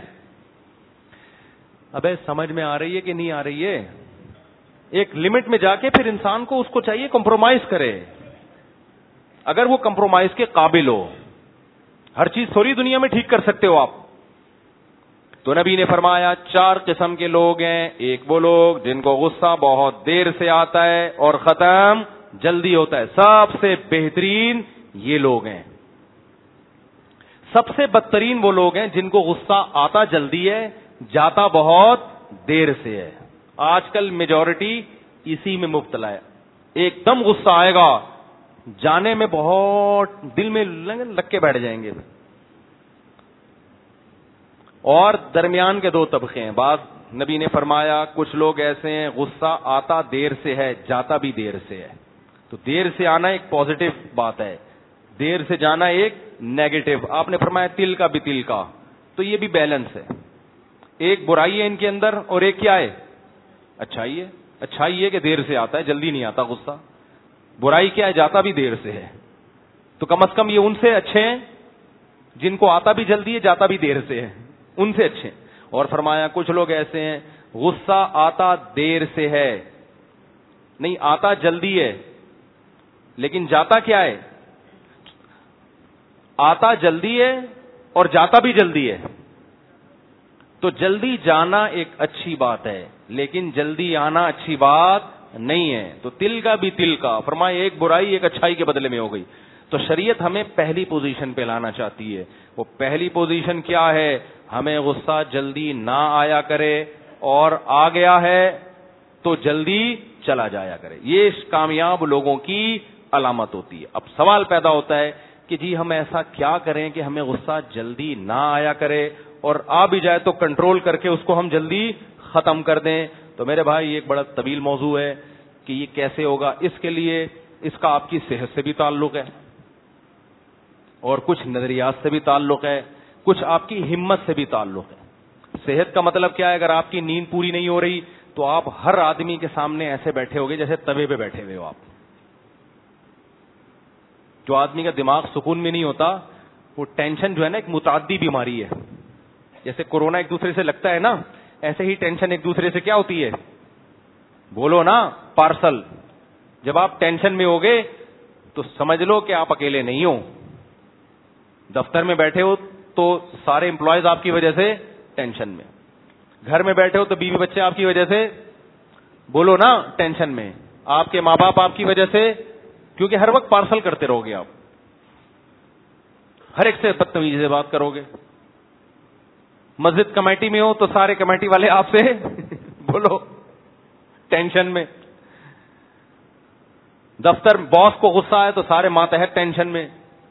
ابے سمجھ میں آ رہی ہے کہ نہیں آ رہی ہے؟ ایک لمٹ میں جا کے پھر انسان کو اس کو چاہیے کمپرومائز کرے, اگر وہ کمپرومائز کے قابل ہو. ہر چیز تھوڑی دنیا میں ٹھیک کر سکتے ہو آپ. تو نبی نے فرمایا 4 قسم کے لوگ ہیں. ایک وہ لوگ جن کو غصہ بہت دیر سے آتا ہے اور ختم جلدی ہوتا ہے. سب سے بہترین یہ لوگ ہیں. سب سے بدترین وہ لوگ ہیں جن کو غصہ آتا جلدی ہے, جاتا بہت دیر سے ہے. آج کل میجورٹی اسی میں مبتلا ہے. ایک دم غصہ آئے گا, جانے میں بہت دل میں لگ کے بیٹھ جائیں گے. اور درمیان کے 2 طبقے ہیں. بعض نبی نے فرمایا کچھ لوگ ایسے ہیں غصہ آتا دیر سے ہے, جاتا بھی دیر سے ہے. تو دیر سے آنا ایک پازیٹو بات ہے, دیر سے جانا ایک نیگیٹو. آپ نے فرمایا تل کا بھی تل کا, تو یہ بھی بیلنس ہے. ایک برائی ہے ان کے اندر اور ایک کیا ہے؟ اچھائی ہے. اچھائی ہے کہ دیر سے آتا ہے, جلدی نہیں آتا غصہ. برائی کیا ہے؟ جاتا بھی دیر سے ہے. تو کم از کم یہ ان سے اچھے ہیں جن کو آتا بھی جلدی ہے, جاتا بھی دیر سے ہے, ان سے اچھے. اور فرمایا کچھ لوگ ایسے ہیں غصہ آتا دیر سے ہے, نہیں آتا جلدی ہے لیکن جاتا کیا ہے؟ آتا جلدی ہے اور جاتا بھی جلدی ہے. تو جلدی جانا ایک اچھی بات ہے لیکن جلدی آنا اچھی بات نہیں ہے. تو تل کا بھی تل کا, فرمایا ایک برائی ایک اچھائی کے بدلے میں ہو گئی. تو شریعت ہمیں پہلی پوزیشن پہ لانا چاہتی ہے. وہ پہلی پوزیشن کیا ہے؟ ہمیں غصہ جلدی نہ آیا کرے, اور آ گیا ہے تو جلدی چلا جایا کرے. یہ کامیاب لوگوں کی علامت ہوتی ہے. اب سوال پیدا ہوتا ہے کہ جی ہم ایسا کیا کریں کہ ہمیں غصہ جلدی نہ آیا کرے, اور آ بھی جائے تو کنٹرول کر کے اس کو ہم جلدی ختم کر دیں. تو میرے بھائی یہ ایک بڑا طویل موضوع ہے, کہ یہ کیسے ہوگا. اس کے لیے اس کا آپ کی صحت سے بھی تعلق ہے, اور کچھ نظریات سے بھی تعلق ہے, کچھ آپ کی ہمت سے بھی تعلق ہے. صحت کا مطلب کیا ہے؟ اگر آپ کی نیند پوری نہیں ہو رہی تو آپ ہر آدمی کے سامنے ایسے بیٹھے ہوگے جیسے توے پہ بیٹھے ہوئے ہو. آپ جو آدمی کا دماغ سکون میں نہیں ہوتا, وہ ٹینشن جو ہے نا ایک متعدی بیماری ہے. جیسے کورونا ایک دوسرے سے لگتا ہے نا, ایسے ہی ٹینشن ایک دوسرے سے کیا ہوتی ہے؟ بولو نا, پارسل. جب آپ ٹینشن میں ہوگے تو سمجھ لو کہ آپ اکیلے نہیں ہو. دفتر میں بیٹھے ہو تو سارے امپلائیز آپ کی وجہ سے ٹینشن میں, گھر میں بیٹھے ہو تو بیوی بچے آپ کی وجہ سے, بولو نا, ٹینشن میں. آپ کے ماں باپ آپ کی وجہ سے, کیونکہ ہر وقت پارسل کرتے رہو گے آپ, ہر ایک سے بدتمیزی سے بات کرو گے. مسجد کمیٹی میں ہو تو سارے کمیٹی والے آپ سے بولو ٹینشن میں. دفتر باس کو غصہ ہے تو سارے ماتحت ٹینشن میں.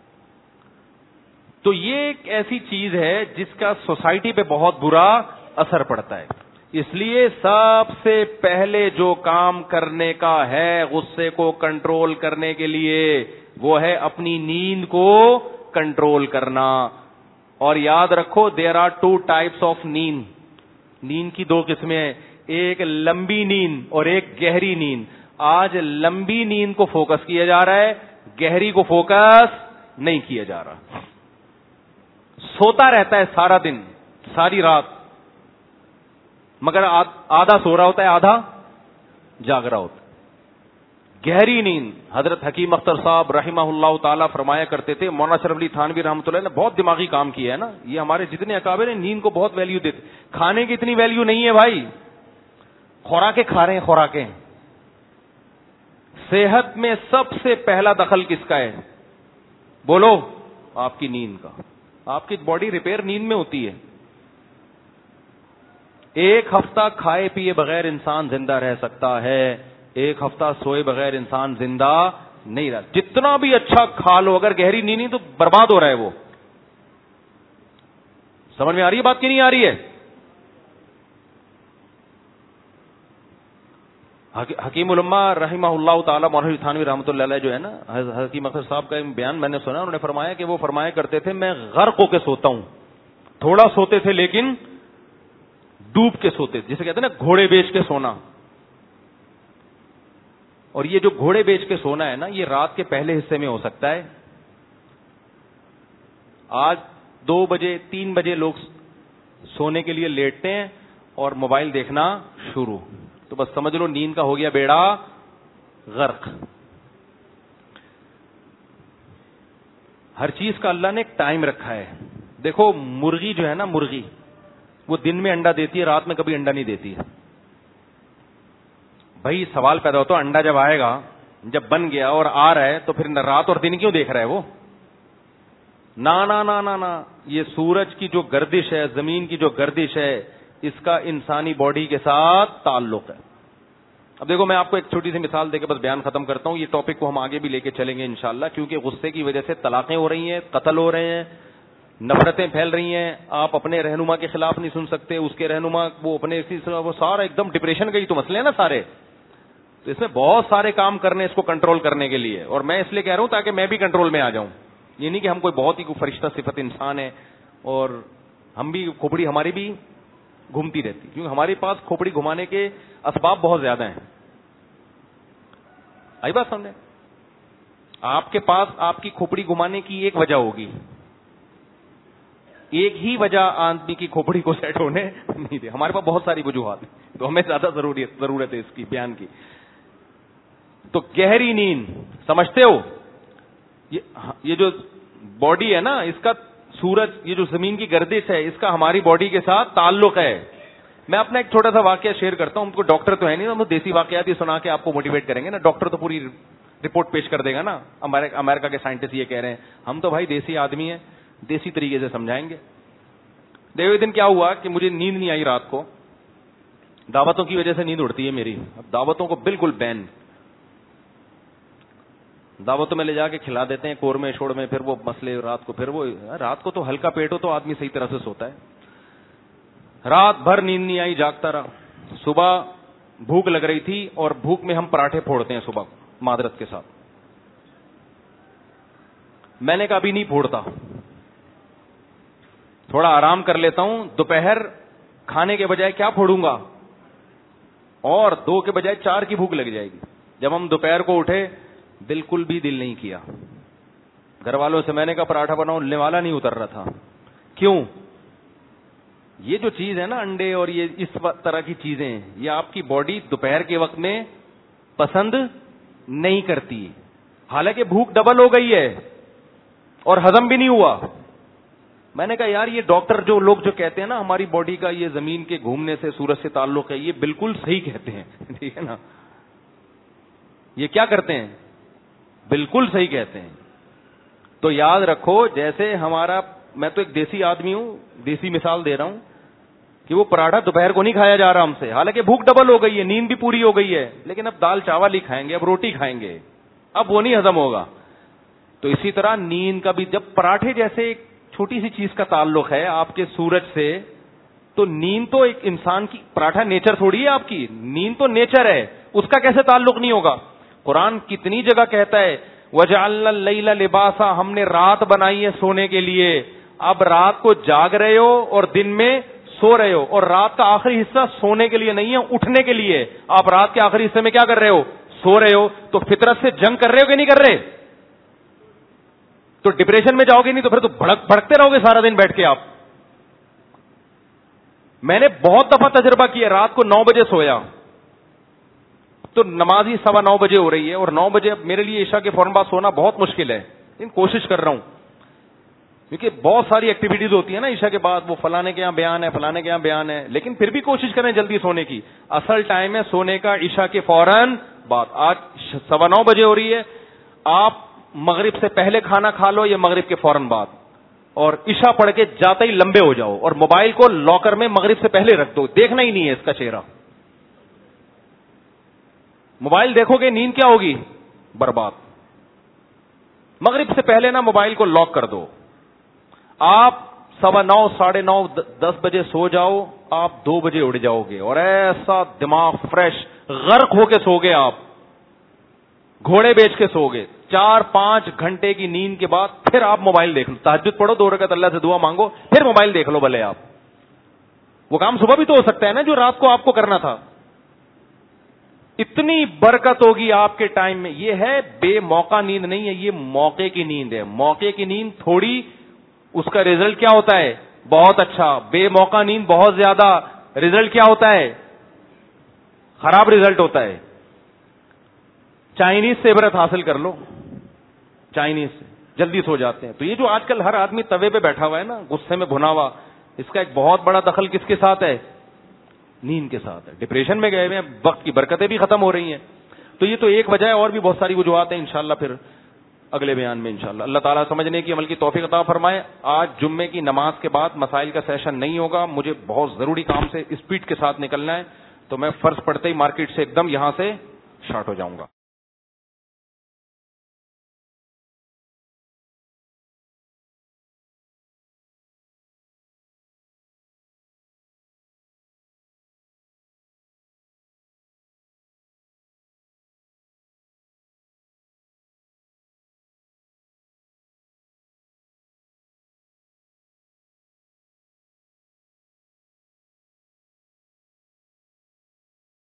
تو یہ ایک ایسی چیز ہے جس کا سوسائٹی پہ بہت برا اثر پڑتا ہے. اس لیے سب سے پہلے جو کام کرنے کا ہے غصے کو کنٹرول کرنے کے لیے, وہ ہے اپنی نیند کو کنٹرول کرنا. اور یاد رکھو, دیر آر 2 types آف نیند. نیند کی 2 قسمیں ہیں, ایک لمبی نیند اور ایک گہری نیند. آج لمبی نیند کو فوکس کیا جا رہا ہے, گہری کو فوکس نہیں کیا جا رہا. سوتا رہتا ہے سارا دن ساری رات, مگر آدھا سو رہا ہوتا ہے آدھا جاگ رہا ہوتا ہے. گہری نیند, حضرت حکیم اختر صاحب رحمہ اللہ تعالیٰ فرمایا کرتے تھے, مولانا اشرف علی تھانوی رحمۃ اللہ نے بہت دماغی کام کیا ہے نا. یہ ہمارے جتنے اکابر ہیں نیند کو بہت ویلیو دیتے. کھانے کی اتنی ویلیو نہیں ہے بھائی, خوراکیں کھا رہے ہیں خوراکیں. صحت میں سب سے پہلا دخل کس کا ہے؟ بولو, آپ کی نیند کا. آپ کی باڈی ریپیئر نیند میں ہوتی ہے. 1 ہفتہ کھائے پیے بغیر انسان زندہ رہ سکتا ہے, 1 ہفتہ سوئے بغیر انسان زندہ نہیں رہ. جتنا بھی اچھا کھا لو, اگر گہری نیند نہیں تو برباد ہو رہا ہے وہ. سمجھ میں آ رہی ہے بات کی نہیں آ رہی ہے؟ حکیم الامہ رحمہ اللہ تعالی مولانا تھانوی رحمۃ اللہ علیہ جو ہے نا, حکیم اختر صاحب کا ایک بیان میں نے سنا, انہوں نے فرمایا کہ وہ فرمایا کرتے تھے, میں غرق ہو کے سوتا ہوں. تھوڑا سوتے تھے لیکن ڈوب کے سوتے تھے, جسے کہتے ہیں نا گھوڑے بیچ کے سونا. اور یہ جو گھوڑے بیچ کے سونا ہے نا, یہ رات کے پہلے حصے میں ہو سکتا ہے. آج 2 بجے 3 بجے لوگ سونے کے لیے لیٹتے ہیں اور موبائل دیکھنا شروع, تو بس سمجھ لو نیند کا ہو گیا بیڑا غرق. ہر چیز کا اللہ نے ایک ٹائم رکھا ہے. دیکھو مرغی جو ہے نا, مرغی وہ دن میں انڈا دیتی ہے, رات میں کبھی انڈا نہیں دیتی ہے. بھائی سوال پیدا ہوتا ہے, انڈا جب آئے گا, جب بن گیا اور آ رہا ہے تو پھر رات اور دن کیوں دیکھ رہا ہے وہ؟ نا نا نا نا نا, یہ سورج کی جو گردش ہے, زمین کی جو گردش ہے, اس کا انسانی باڈی کے ساتھ تعلق ہے. اب دیکھو میں آپ کو ایک چھوٹی سی مثال دے کے بس بیان ختم کرتا ہوں. یہ ٹاپک کو ہم آگے بھی لے کے چلیں گے انشاءاللہ, کیونکہ غصے کی وجہ سے طلاقیں ہو رہی ہیں, قتل ہو رہے ہیں, نفرتیں پھیل رہی ہیں. آپ اپنے رہنما کے خلاف نہیں سن سکتے, اس کے رہنما وہ اپنے وہ سارا ایک دم ڈپریشن کا ہی تو مسئلے ہیں نا سارے. تو اس میں بہت سارے کام کرنے اس کو کنٹرول کرنے کے لیے, اور میں اس لیے کہہ رہا ہوں تاکہ میں بھی کنٹرول میں آ جاؤں. یہ نہیں کہ ہم کوئی بہت ہی فرشتہ صفت انسان ہے اور ہم بھی کھوپڑی ہماری بھی گھومتی رہتی, کیونکہ ہمارے پاس کھوپڑی گھمانے کے اسباب بہت زیادہ ہیں. آئی بات سمجھے؟ آپ کے پاس آپ کی کھوپڑی گھمانے کی ایک وجہ ہوگی, ایک ہی وجہ آدمی کی کھوپڑی کو سیٹ ہونے نہیں دے. ہمارے پاس بہت ساری وجوہات ہیں, تو ہمیں زیادہ ضرورت ہے اس کی بیان کی. تو گہری نیند سمجھتے ہو, یہ جو باڈی ہے نا, اس کا سورج, یہ جو زمین کی گردش ہے, اس کا ہماری باڈی کے ساتھ تعلق ہے. میں اپنا ایک چھوٹا سا واقعہ شیئر کرتا ہوں. ہم کو ڈاکٹر تو ہے نہیں, ہم دیسی واقعات ہی سنا کے آپ کو موٹیویٹ کریں گے نا. ڈاکٹر تو پوری رپورٹ پیش کر دے گا نا, امریکہ کے سائنٹسٹ یہ کہہ رہے ہیں. ہم تو بھائی دیسی آدمی ہیں, دیسی طریقے سے سمجھائیں گے. دیکھو دن کیا ہوا کہ مجھے نیند نہیں آئی رات کو, دعوتوں کی وجہ سے نیند اڑتی ہے میری. اب دعوتوں کو بالکل بین, دعوتوں میں لے جا کے کھلا دیتے ہیں قورمے چھوڑ میں, پھر وہ مسئلے رات کو, پھر وہ رات کو تو ہلکا پیٹ ہو تو آدمی صحیح طرح سے سوتا ہے. رات بھر نیند نہیں آئی, جاگتا رہا. صبح بھوک لگ رہی تھی اور بھوک میں ہم پراٹھے پھوڑتے ہیں صبح معذرت کے ساتھ. میں نے کہا ابھی نہیں پھوڑتا, تھوڑا آرام کر لیتا ہوں, دوپہر کھانے کے بجائے کیا پھوڑوں گا, اور 2 کے بجائے 4 کی بھوک لگ جائے گی. جب ہم دوپہر کو اٹھے بالکل بھی دل نہیں کیا. گھر والوں سے میں نے کہا پراٹھا بناؤ, نوالا نہیں اتر رہا تھا. کیوں؟ یہ جو چیز ہے نا انڈے اور یہ اس طرح کی چیزیں, یہ آپ کی باڈی دوپہر کے وقت میں پسند نہیں کرتی, حالانکہ بھوک ڈبل ہو گئی ہے اور ہضم بھی نہیں ہوا. میں نے کہا یار یہ ڈاکٹر جو لوگ جو کہتے ہیں نا ہماری باڈی کا یہ زمین کے گھومنے سے سورج سے تعلق ہے, یہ بالکل صحیح کہتے ہیں. ٹھیک ہے نا, یہ کیا کرتے ہیں, بالکل صحیح کہتے ہیں. تو یاد رکھو جیسے ہمارا, میں تو ایک دیسی آدمی ہوں, دیسی مثال دے رہا ہوں کہ وہ پراٹھا دوپہر کو نہیں کھایا جا رہا ہم سے, حالانکہ بھوک ڈبل ہو گئی ہے, نیند بھی پوری ہو گئی ہے, لیکن اب دال چاول ہی کھائیں گے, اب روٹی کھائیں گے, اب وہ نہیں ہضم ہوگا. تو اسی طرح نیند کا بھی, جب پراٹھے جیسے ایک چھوٹی سی چیز کا تعلق ہے آپ کے سورج سے, تو نیند تو ایک انسان کی, پراٹھا نیچر تھوڑی ہے آپ کی, نیند تو نیچر ہے, اس کا کیسے تعلق نہیں ہوگا. قرآن کتنی جگہ کہتا ہے وَجَعَلْنَا اللَّيْلَ لِبَاسًا, ہم نے رات بنائی ہے سونے کے لیے. اب رات کو جاگ رہے ہو اور دن میں سو رہے ہو, اور رات کا آخری حصہ سونے کے لیے نہیں ہے, اٹھنے کے لیے. آپ رات کے آخری حصے میں کیا کر رہے ہو, سو رہے ہو. تو فطرت سے جنگ کر رہے ہو کہ نہیں کر رہے؟ تو ڈپریشن میں جاؤ گے نہیں تو پھر تو بھڑکتے رہو گے سارا دن بیٹھ کے آپ. میں نے بہت دفعہ تجربہ کیا, رات کو 9 بجے سویا تو نماز ہی 9:15 بجے ہو رہی ہے, اور 9 بجے میرے لیے عشاء کے فوراً بعد سونا بہت مشکل ہے, لیکن کوشش کر رہا ہوں کیونکہ بہت ساری ایکٹیویٹیز ہوتی ہیں نا عشاء کے بعد, وہ فلانے کے یہاں بیان ہے, فلانے کے یہاں بیان ہے, لیکن پھر بھی کوشش کریں جلدی سونے کی. اصل ٹائم ہے سونے کا عشاء کے فوراً بعد. آج 9:15 بجے ہو رہی ہے, آپ مغرب سے پہلے کھانا کھا لو یا مغرب کے فوراً بعد, اور عشاء پڑھ کے جاتے ہی لمبے ہو جاؤ, اور موبائل کو لاکر میں مغرب سے پہلے رکھ دو, دیکھنا ہی نہیں ہے اس کا چہرہ. موبائل دیکھو گے نیند کیا ہوگی, برباد. مغرب سے پہلے نا موبائل کو لاک کر دو. آپ 9:15, 9:30, 10 بجے سو جاؤ, آپ 2 بجے اٹھ جاؤ گے, اور ایسا دماغ فریش, غرق ہو کے سو گے آپ, گھوڑے بیچ کے سو گے. 4-5 گھنٹے کی نیند کے بعد پھر آپ موبائل دیکھ لو, تہجد پڑھو, 2 رکعت اللہ سے دعا مانگو, پھر موبائل دیکھ لو بھلے آپ. وہ کام صبح بھی تو ہو سکتا ہے نا جو رات کو آپ کو کرنا تھا. اتنی برکت ہوگی آپ کے ٹائم میں. یہ ہے بے موقع نیند نہیں ہے, یہ موقع کی نیند ہے. موقع کی نیند تھوڑی, اس کا ریزلٹ کیا ہوتا ہے, بہت اچھا. بے موقع نیند بہت زیادہ, ریزلٹ کیا ہوتا ہے, خراب ریزلٹ ہوتا ہے. چائنیز سے عبرت حاصل کر لو, چائنیز سے جلدی سو جاتے ہیں. تو یہ جو آج کل ہر آدمی توے پہ بیٹھا ہوا ہے نا, غصے میں بھنا ہوا, اس کا ایک بہت بڑا دخل کس کے ساتھ ہے, نیند کے ساتھ ہے. ڈپریشن میں گئے ہوئے ہیں, وقت کی برکتیں بھی ختم ہو رہی ہیں. تو یہ تو ایک وجہ ہے, اور بھی بہت ساری وجوہات ہیں, انشاءاللہ پھر اگلے بیان میں انشاءاللہ. اللہ تعالیٰ سمجھنے کی, عمل کی توفیق عطا فرمائے. آج جمعے کی نماز کے بعد مسائل کا سیشن نہیں ہوگا, مجھے بہت ضروری کام سے اسپیڈ کے ساتھ نکلنا ہے, تو میں فرض پڑھتے ہی مارکیٹ سے ایک دم یہاں سے شارٹ ہو جاؤں گا.